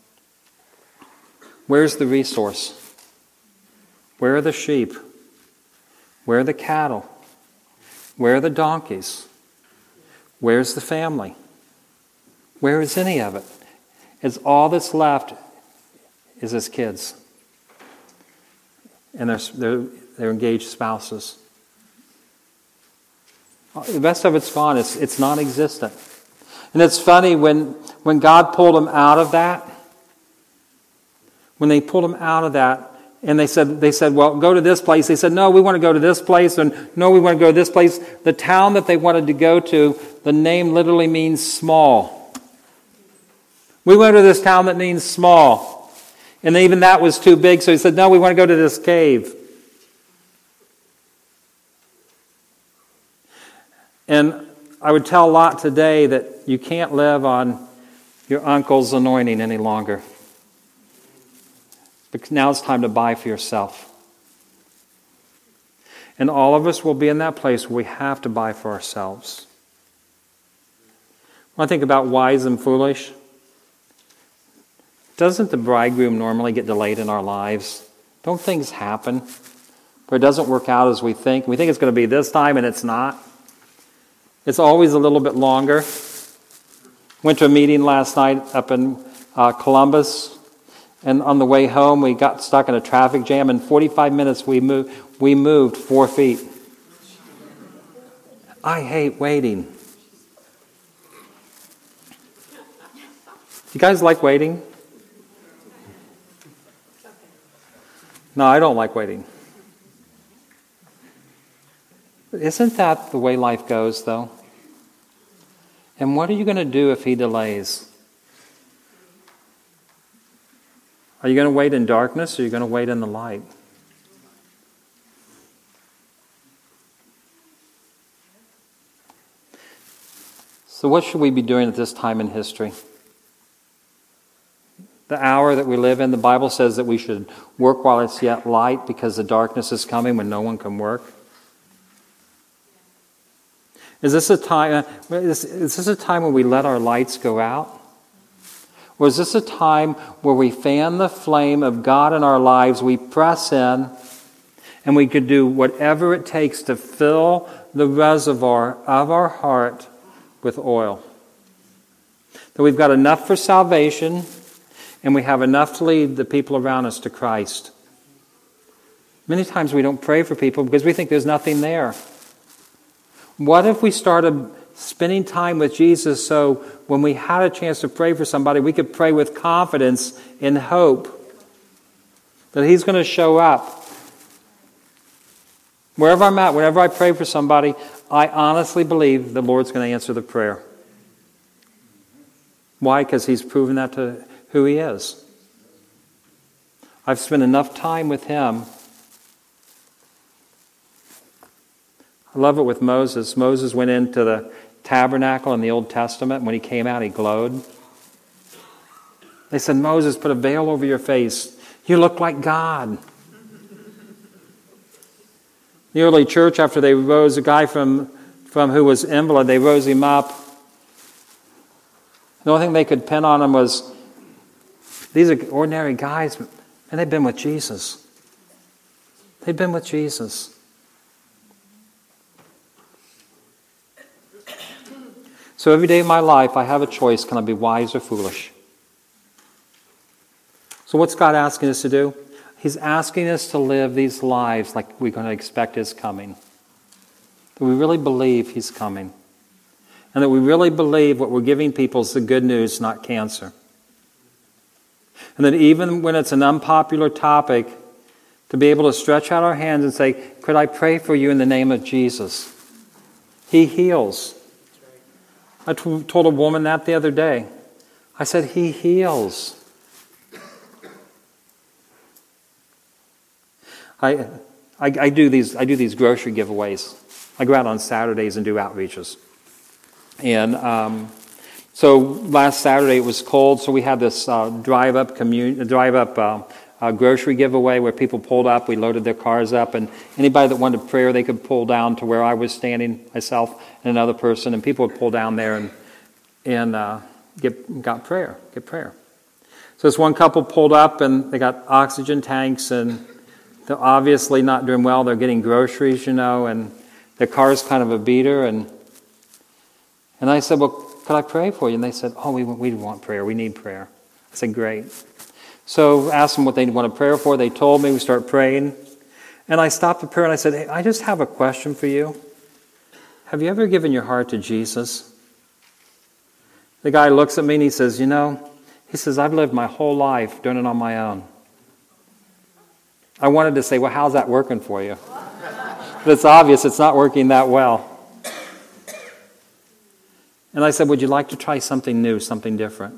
where's the resource? Where are the sheep? Where are the cattle? Where are the donkeys? Where's the family? Where is any of it? It's all that's left is his kids and their engaged spouses. The rest of it's gone. It's non-existent. And it's funny when God pulled them out of that. When they pulled them out of that, and they said, well, go to this place. They said, no, we want to go to this place, and no, we want to go to this place. The town that they wanted to go to, the name literally means small. We went to this town that means small. And even that was too big, so he said, no, we want to go to this cave. And I would tell Lot today that you can't live on your uncle's anointing any longer. Because now it's time to buy for yourself. And all of us will be in that place where we have to buy for ourselves. When I think about wise and foolish, doesn't the bridegroom normally get delayed in our lives? Don't things happen where it doesn't work out as we think? We think it's going to be this time and it's not. It's always a little bit longer. Went to a meeting last night up in Columbus, and on the way home we got stuck in a traffic jam. In 45 minutes we moved 4 feet. I hate waiting. You guys like waiting? No, I don't like waiting. Isn't that the way life goes, though? And what are you going to do if he delays? Are you going to wait in darkness, or are you going to wait in the light? So what should we be doing at this time in history? The hour that we live in, the Bible says that we should work while it's yet light because the darkness is coming when no one can work. Is this a time when we let our lights go out? Or is this a time where we fan the flame of God in our lives, we press in, and we could do whatever it takes to fill the reservoir of our heart with oil? That we've got enough for salvation, and we have enough to lead the people around us to Christ. Many times we don't pray for people because we think there's nothing there. What if we started spending time with Jesus so when we had a chance to pray for somebody, we could pray with confidence and hope that He's going to show up? Wherever I'm at, whenever I pray for somebody, I honestly believe the Lord's going to answer the prayer. Why? Because He's proven that to who He is. I've spent enough time with Him. I love it with Moses. Moses went into the tabernacle in the Old Testament. When he came out, he glowed. They said, Moses, put a veil over your face. You look like God. The early church, after they rose a guy from who was invalid, they rose him up. The only thing they could pin on him was, these are ordinary guys, and they've been with Jesus. They've been with Jesus. So every day of my life, I have a choice. Can I be wise or foolish? So what's God asking us to do? He's asking us to live these lives like we're going to expect His coming. That we really believe He's coming. And that we really believe what we're giving people is the good news, not cancer. And that even when it's an unpopular topic, to be able to stretch out our hands and say, could I pray for you in the name of Jesus? He heals. I told a woman that the other day. I said, He heals. I do these grocery giveaways. I go out on Saturdays and do outreaches. And so last Saturday it was cold, so we had this drive-up grocery giveaway where people pulled up. We loaded their cars up, and anybody that wanted prayer, they could pull down to where I was standing, myself and another person, and people would pull down there and get prayer. So this one couple pulled up, and they got oxygen tanks, and they're obviously not doing well. They're getting groceries, and their car's kind of a beater, and I said, well, could I pray for you? And they said, oh, we want prayer. We need prayer. I said, great. So asked them what they wanted prayer for. They told me. We started praying. And I stopped the prayer and I said, hey, I just have a question for you. Have you ever given your heart to Jesus? The guy looks at me and he says, I've lived my whole life doing it on my own. I wanted to say, well, how's that working for you? But it's obvious it's not working that well. And I said, would you like to try something new, something different?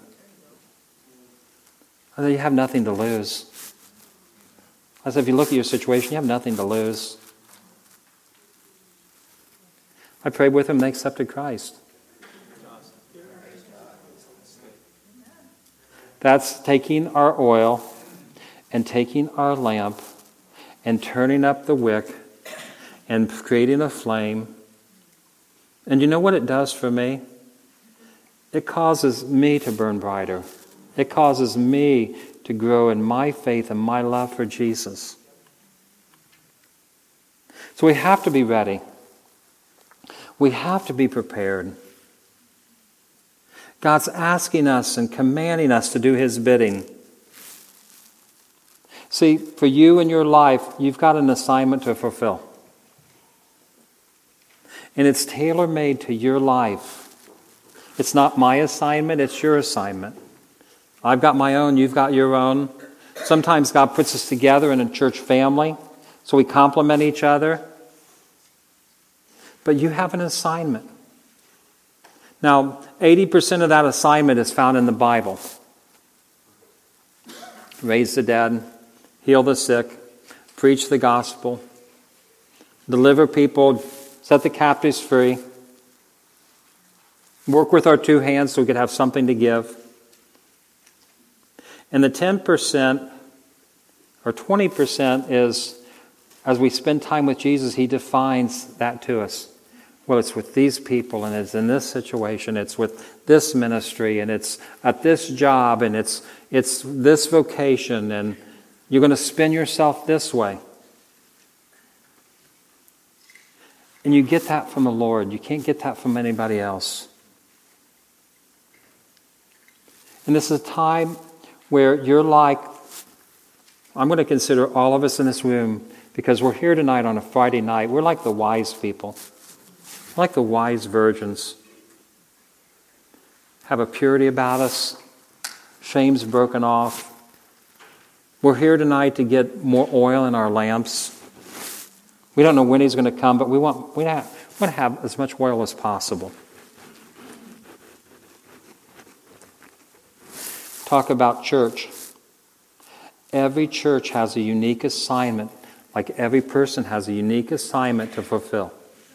I said, you have nothing to lose. I said, if you look at your situation, you have nothing to lose. I prayed with them, they accepted Christ. That's taking our oil and taking our lamp and turning up the wick and creating a flame. And you know what it does for me? It causes me to burn brighter. It causes me to grow in my faith and my love for Jesus. So we have to be ready. We have to be prepared. God's asking us and commanding us to do His bidding. See, for you in your life, you've got an assignment to fulfill. And it's tailor-made to your life. It's not my assignment, it's your assignment. I've got my own, you've got your own. Sometimes God puts us together in a church family, so we complement each other. But you have an assignment. Now, 80% of that assignment is found in the Bible. Raise the dead, heal the sick, preach the gospel, deliver people, set the captives free, work with our two hands so we could have something to give. And the 10% or 20% is, as we spend time with Jesus, He defines that to us. Well, it's with these people, and it's in this situation, it's with this ministry, and it's at this job, and it's this vocation, and you're going to spin yourself this way. And you get that from the Lord. You can't get that from anybody else. And this is a time where you're like, I'm going to consider all of us in this room, because we're here tonight on a Friday night. We're like the wise people. We're like the wise virgins. Have a purity about us. Shame's broken off. We're here tonight to get more oil in our lamps. We don't know when He's going to come, but we want to have as much oil as possible. Talk about church. Every church has a unique assignment, like every person has a unique assignment to fulfill.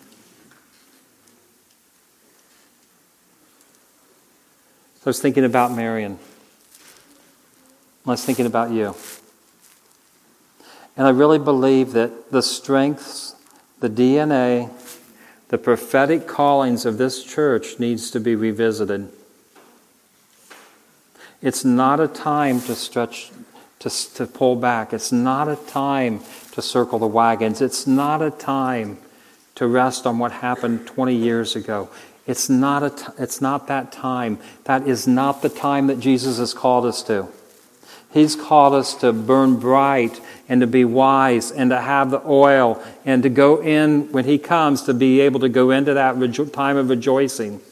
So I was thinking about Marion. I was thinking about you. And I really believe that the strengths, the DNA, the prophetic callings of this church needs to be revisited. It's not a time to stretch, to pull back. It's not a time to circle the wagons. It's not a time to rest on what happened 20 years ago. It's not that time. That is not the time that Jesus has called us to. He's called us to burn bright and to be wise and to have the oil and to go in when He comes, to be able to go into that time of rejoicing.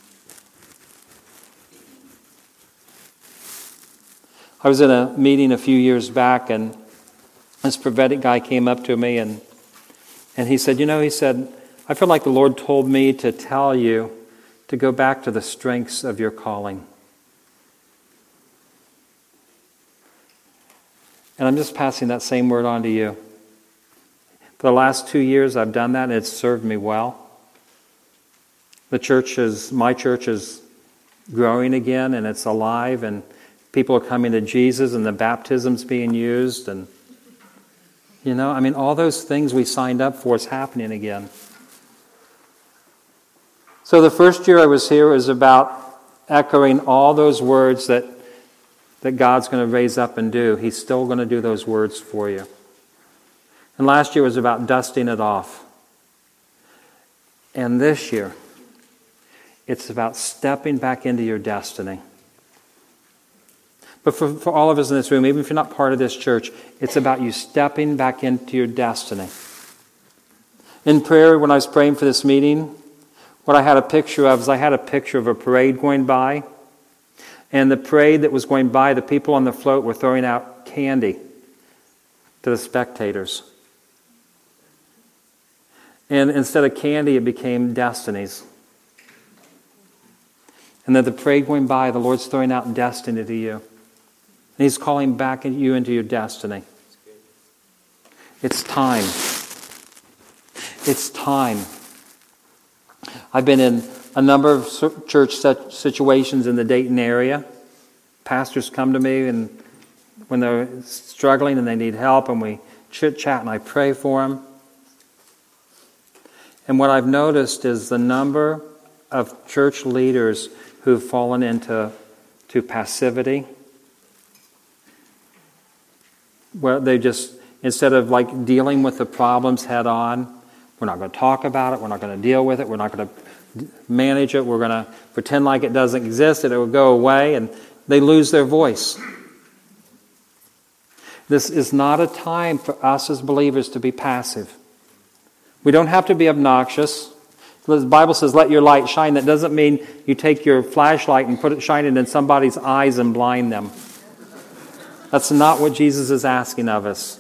I was in a meeting a few years back, and this prophetic guy came up to me and he said, I feel like the Lord told me to tell you to go back to the strengths of your calling. And I'm just passing that same word on to you. For the last 2 years I've done that, and it's served me well. My church is growing again, and it's alive, and people are coming to Jesus, and the baptism's being used, and all those things we signed up for is happening again. So the first year I was here was about echoing all those words that God's going to raise up and do. He's still going to do those words for you. And last year was about dusting it off. And this year, it's about stepping back into your destiny. But for all of us in this room, even if you're not part of this church, it's about you stepping back into your destiny. In prayer, when I was praying for this meeting, what I had a picture of is I had a picture of a parade going by. And the parade that was going by, the people on the float were throwing out candy to the spectators. And instead of candy, it became destinies. And then the parade going by, the Lord's throwing out destiny to you. And He's calling back you into your destiny. It's time. It's time. I've been in a number of church situations in the Dayton area. Pastors come to me and when they're struggling and they need help, and we chit-chat and I pray for them. And what I've noticed is the number of church leaders who've fallen into passivity, where they just, instead of dealing with the problems head on, we're not going to talk about it, we're not going to deal with it, we're not going to manage it, we're going to pretend like it doesn't exist, it will go away, and they lose their voice. This is not a time for us as believers to be passive. We don't have to be obnoxious. The Bible says, let your light shine. That doesn't mean you take your flashlight and shine it in somebody's eyes and blind them. That's not what Jesus is asking of us.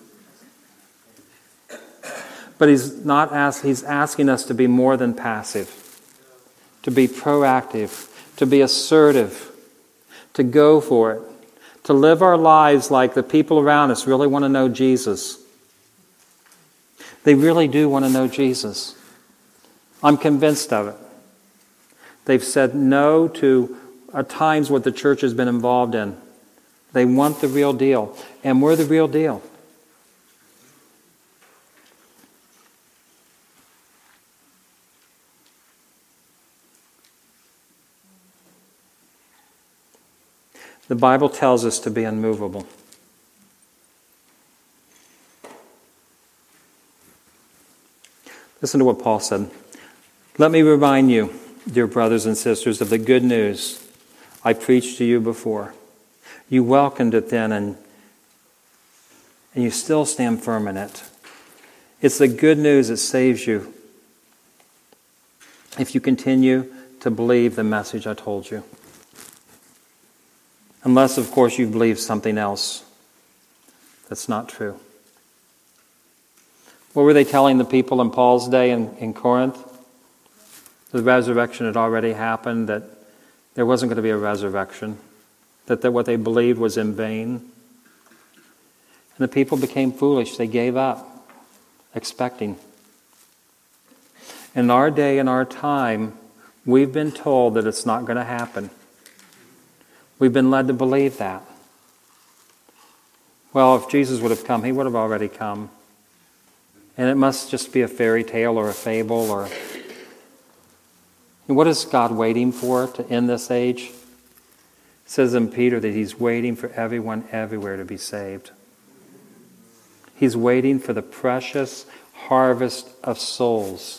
But He's asking us to be more than passive, to be proactive, to be assertive, to go for it, to live our lives like the people around us really want to know Jesus. They really do want to know Jesus. I'm convinced of it. They've said no to, at times, what the church has been involved in. They want the real deal, and we're the real deal. The Bible tells us to be unmovable. Listen to what Paul said. Let me remind you, dear brothers and sisters, of the good news I preached to you before. You welcomed it then, and you still stand firm in it. It's the good news that saves you if you continue to believe the message I told you. Unless, of course, you believe something else that's not true. What were they telling the people in Paul's day in Corinth? The resurrection had already happened, that there wasn't going to be a resurrection, that what they believed was in vain. And the people became foolish. They gave up, expecting. In our day and our time, we've been told that it's not going to happen. We've been led to believe that. Well, if Jesus would have come, He would have already come. And it must just be a fairy tale or a fable. Or what is God waiting for to end this age? It says in Peter that He's waiting for everyone everywhere to be saved. He's waiting for the precious harvest of souls.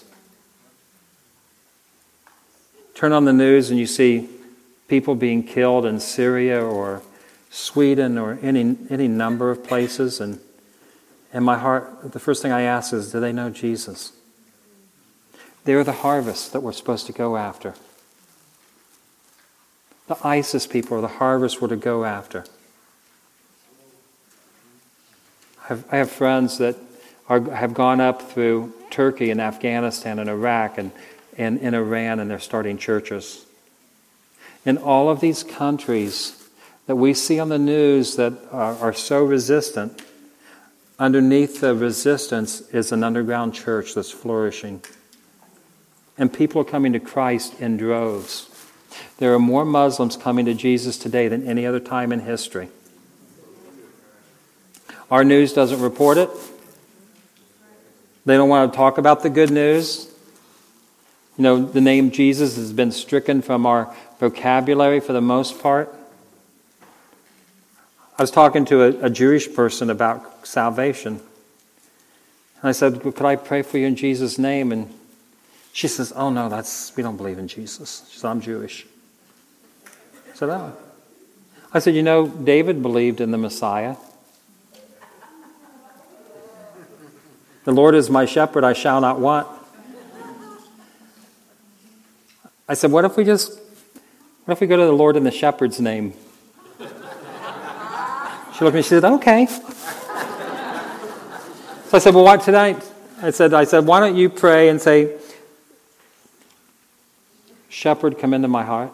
Turn on the news and you see people being killed in Syria or Sweden or any number of places, and my heart, the first thing I ask is, do they know Jesus? They're the harvest that we're supposed to go after. The ISIS people are the harvest we're to go after. I have friends that have gone up through Turkey and Afghanistan and Iraq and in Iran, and they're starting churches. In all of these countries that we see on the news that are so resistant, underneath the resistance is an underground church that's flourishing. And people are coming to Christ in droves. There are more Muslims coming to Jesus today than any other time in history. Our news doesn't report it. They don't want to talk about the good news. You know, the name Jesus has been stricken from our vocabulary for the most part. I was talking to a Jewish person about salvation. And I said, could I pray for you in Jesus' name? And she says, oh no, we don't believe in Jesus. She said, I'm Jewish. I said, oh. I said, you know, David believed in the Messiah. The Lord is my shepherd, I shall not want. I said, what if we go to the Lord in the shepherd's name? She looked at me, she said, okay. So I said, well, what tonight? I said, why don't you pray and say, Shepherd, come into my heart.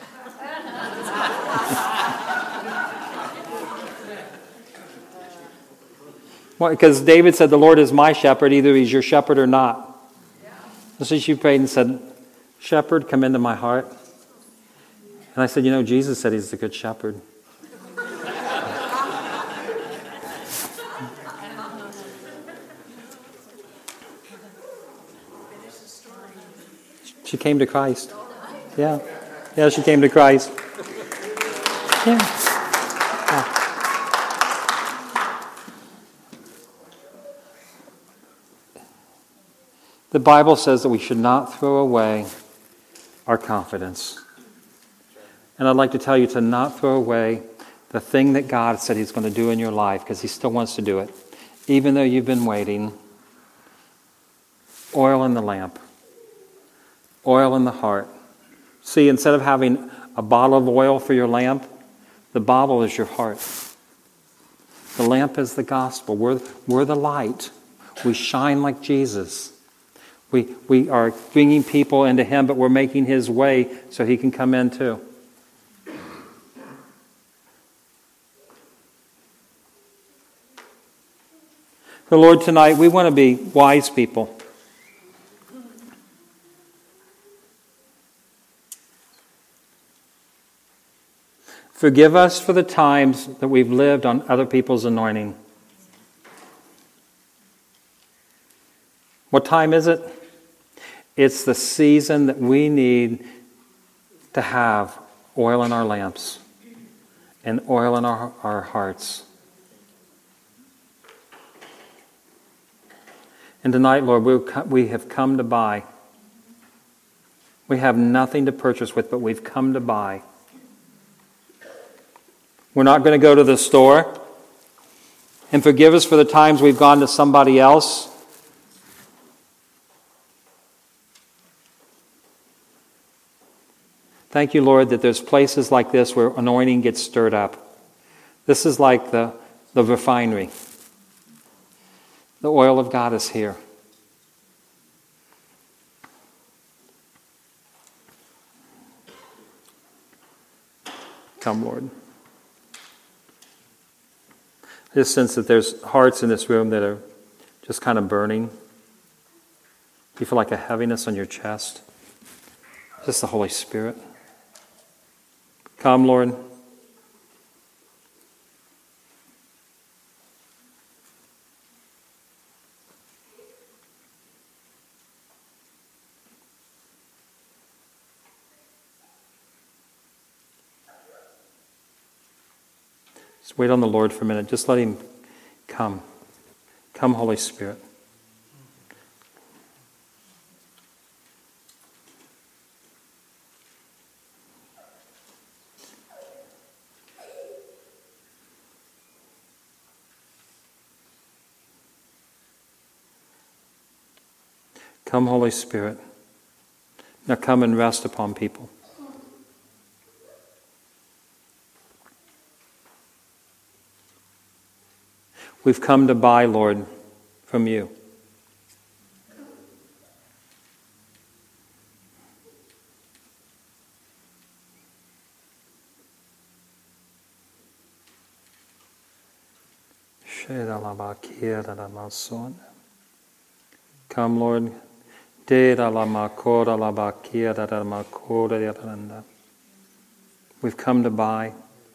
Well, because David said, the Lord is my shepherd, either he's your shepherd or not. So she prayed and said, Shepherd, come into my heart. And I said, you know, Jesus said he's the good shepherd. She came to Christ. Yeah. Yeah, she came to Christ. Yeah. The Bible says that we should not throw away our confidence. And I'd like to tell you to not throw away the thing that God said he's going to do in your life, because he still wants to do it. Even though you've been waiting, oil in the lamp. Oil in the heart. See, instead of having a bottle of oil for your lamp, the bottle is your heart. The lamp is the gospel. We're the light. We shine like Jesus. We are bringing people into him, but we're making his way so he can come in too. The Lord, tonight, we want to be wise people. Forgive us for the times that we've lived on other people's anointing. What time is it? It's the season that we need to have oil in our lamps and oil in our hearts. And tonight, Lord, we have come to buy. We have nothing to purchase with, but we've come to buy. We're not going to go to the store. And forgive us for the times we've gone to somebody else. Thank you, Lord, that there's places like this where anointing gets stirred up. This is like the refinery. The oil of God is here. Come, Lord. I just sense that there's hearts in this room that are just kind of burning. You feel like a heaviness on your chest. Just the Holy Spirit. Come, Lord. Just wait on the Lord for a minute. Just let him come. Come, Holy Spirit. Come, Holy Spirit. Now come and rest upon people. We've come to buy, Lord, from you. Come, Lord. We've come to buy.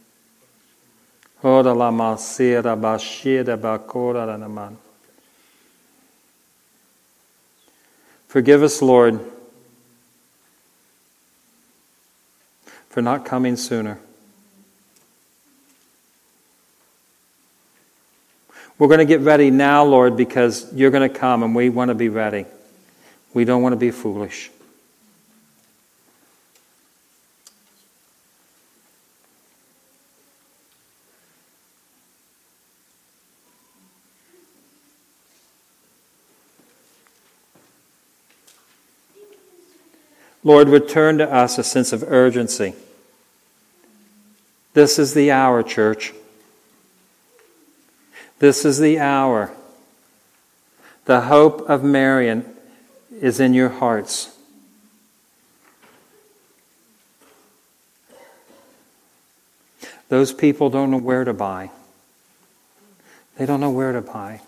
Forgive us, Lord, for not coming sooner. We're going to get ready now, Lord, because you're going to come and we want to be ready. We don't want to be foolish. Lord, return to us a sense of urgency. This is the hour, church. This is the hour. The hope of Marion is in your hearts. Those people don't know where to buy. They don't know where to buy.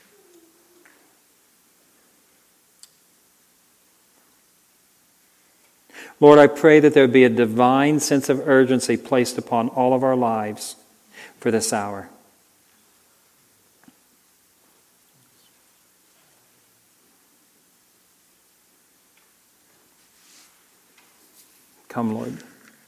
Lord, I pray that there be a divine sense of urgency placed upon all of our lives for this hour. Come, Lord.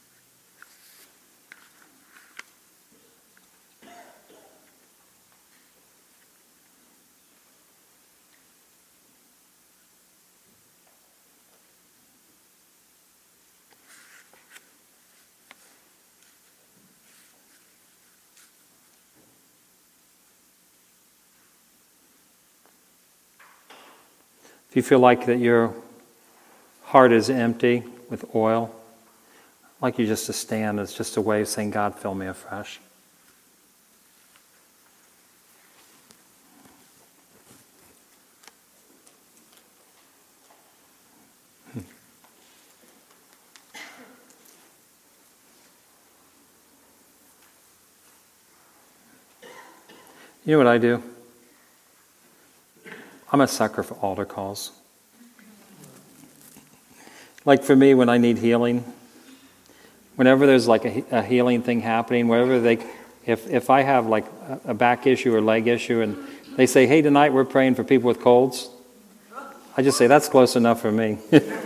If you feel like that your heart is empty with oil, I'd like you just to stand. It's just a way of saying, God, fill me afresh. You know what I do? I'm a sucker for altar calls. Like for me, when I need healing, whenever there's like a healing thing happening, if I have like a back issue or leg issue, and they say, hey, tonight we're praying for people with colds, I just say, that's close enough for me.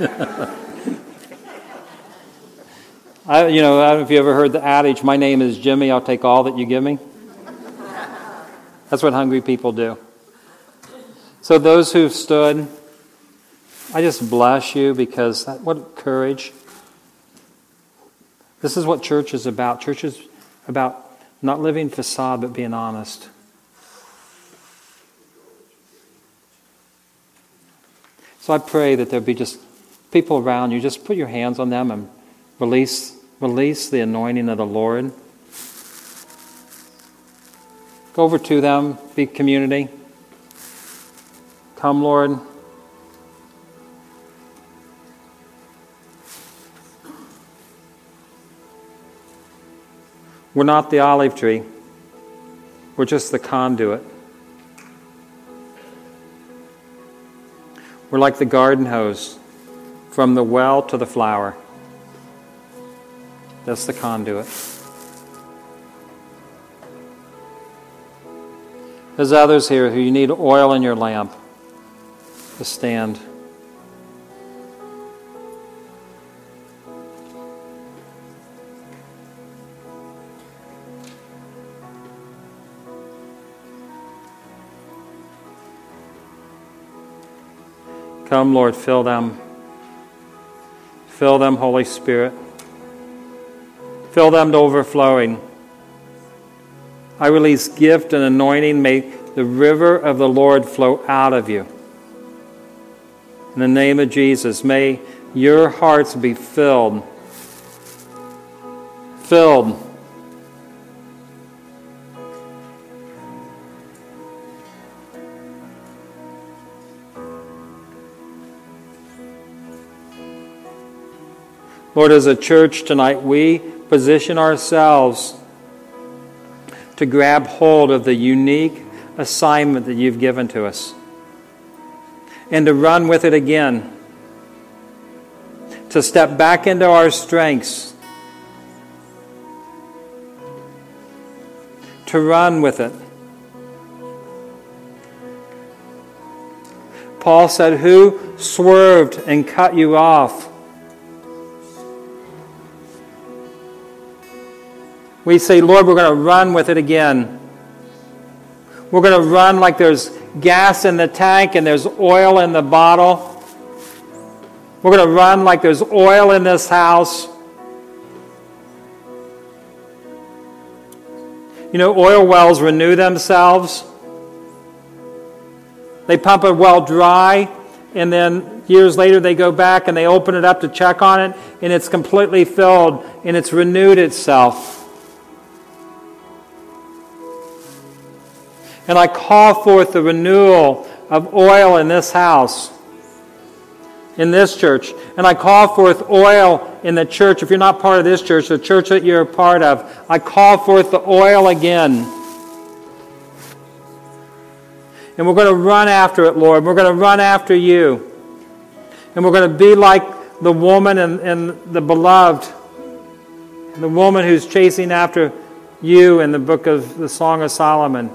I don't know if you ever heard the adage, my name is Jimmy, I'll take all that you give me. That's what hungry people do. So those who've stood, I just bless you because what courage. This is what church is about. Church is about not living facade but being honest. So I pray that there be just people around you. Just put your hands on them and release the anointing of the Lord. Go over to them, be community. Come, Lord. We're not the olive tree. We're just the conduit. We're like the garden hose from the well to the flower. That's the conduit. There's others here who you need oil in your lamp to stand. Come, Lord, fill them. Fill them, Holy Spirit. Fill them to overflowing. I release gift and anointing. May the river of the Lord flow out of you. In the name of Jesus, may your hearts be filled. Filled. Lord, as a church tonight, we position ourselves to grab hold of the unique assignment that you've given to us and to run with it again, to step back into our strengths, to run with it. Paul said, "Who swerved and cut you off?" We say, Lord, we're going to run with it again. We're going to run like there's gas in the tank and there's oil in the bottle. We're going to run like there's oil in this house. You know, oil wells renew themselves. They pump a well dry, and then years later they go back and they open it up to check on it, and it's completely filled, and it's renewed itself. And I call forth the renewal of oil in this house, in this church. And I call forth oil in the church. If you're not part of this church, the church that you're a part of, I call forth the oil again. And we're going to run after it, Lord. We're going to run after you. And we're going to be like the woman and the beloved, the woman who's chasing after you in the book of the Song of Solomon.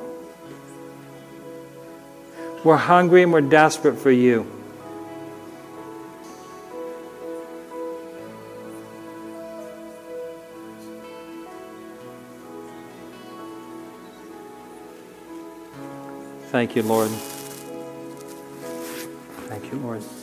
We're hungry and we're desperate for you. Thank you, Lord. Thank you, Lord.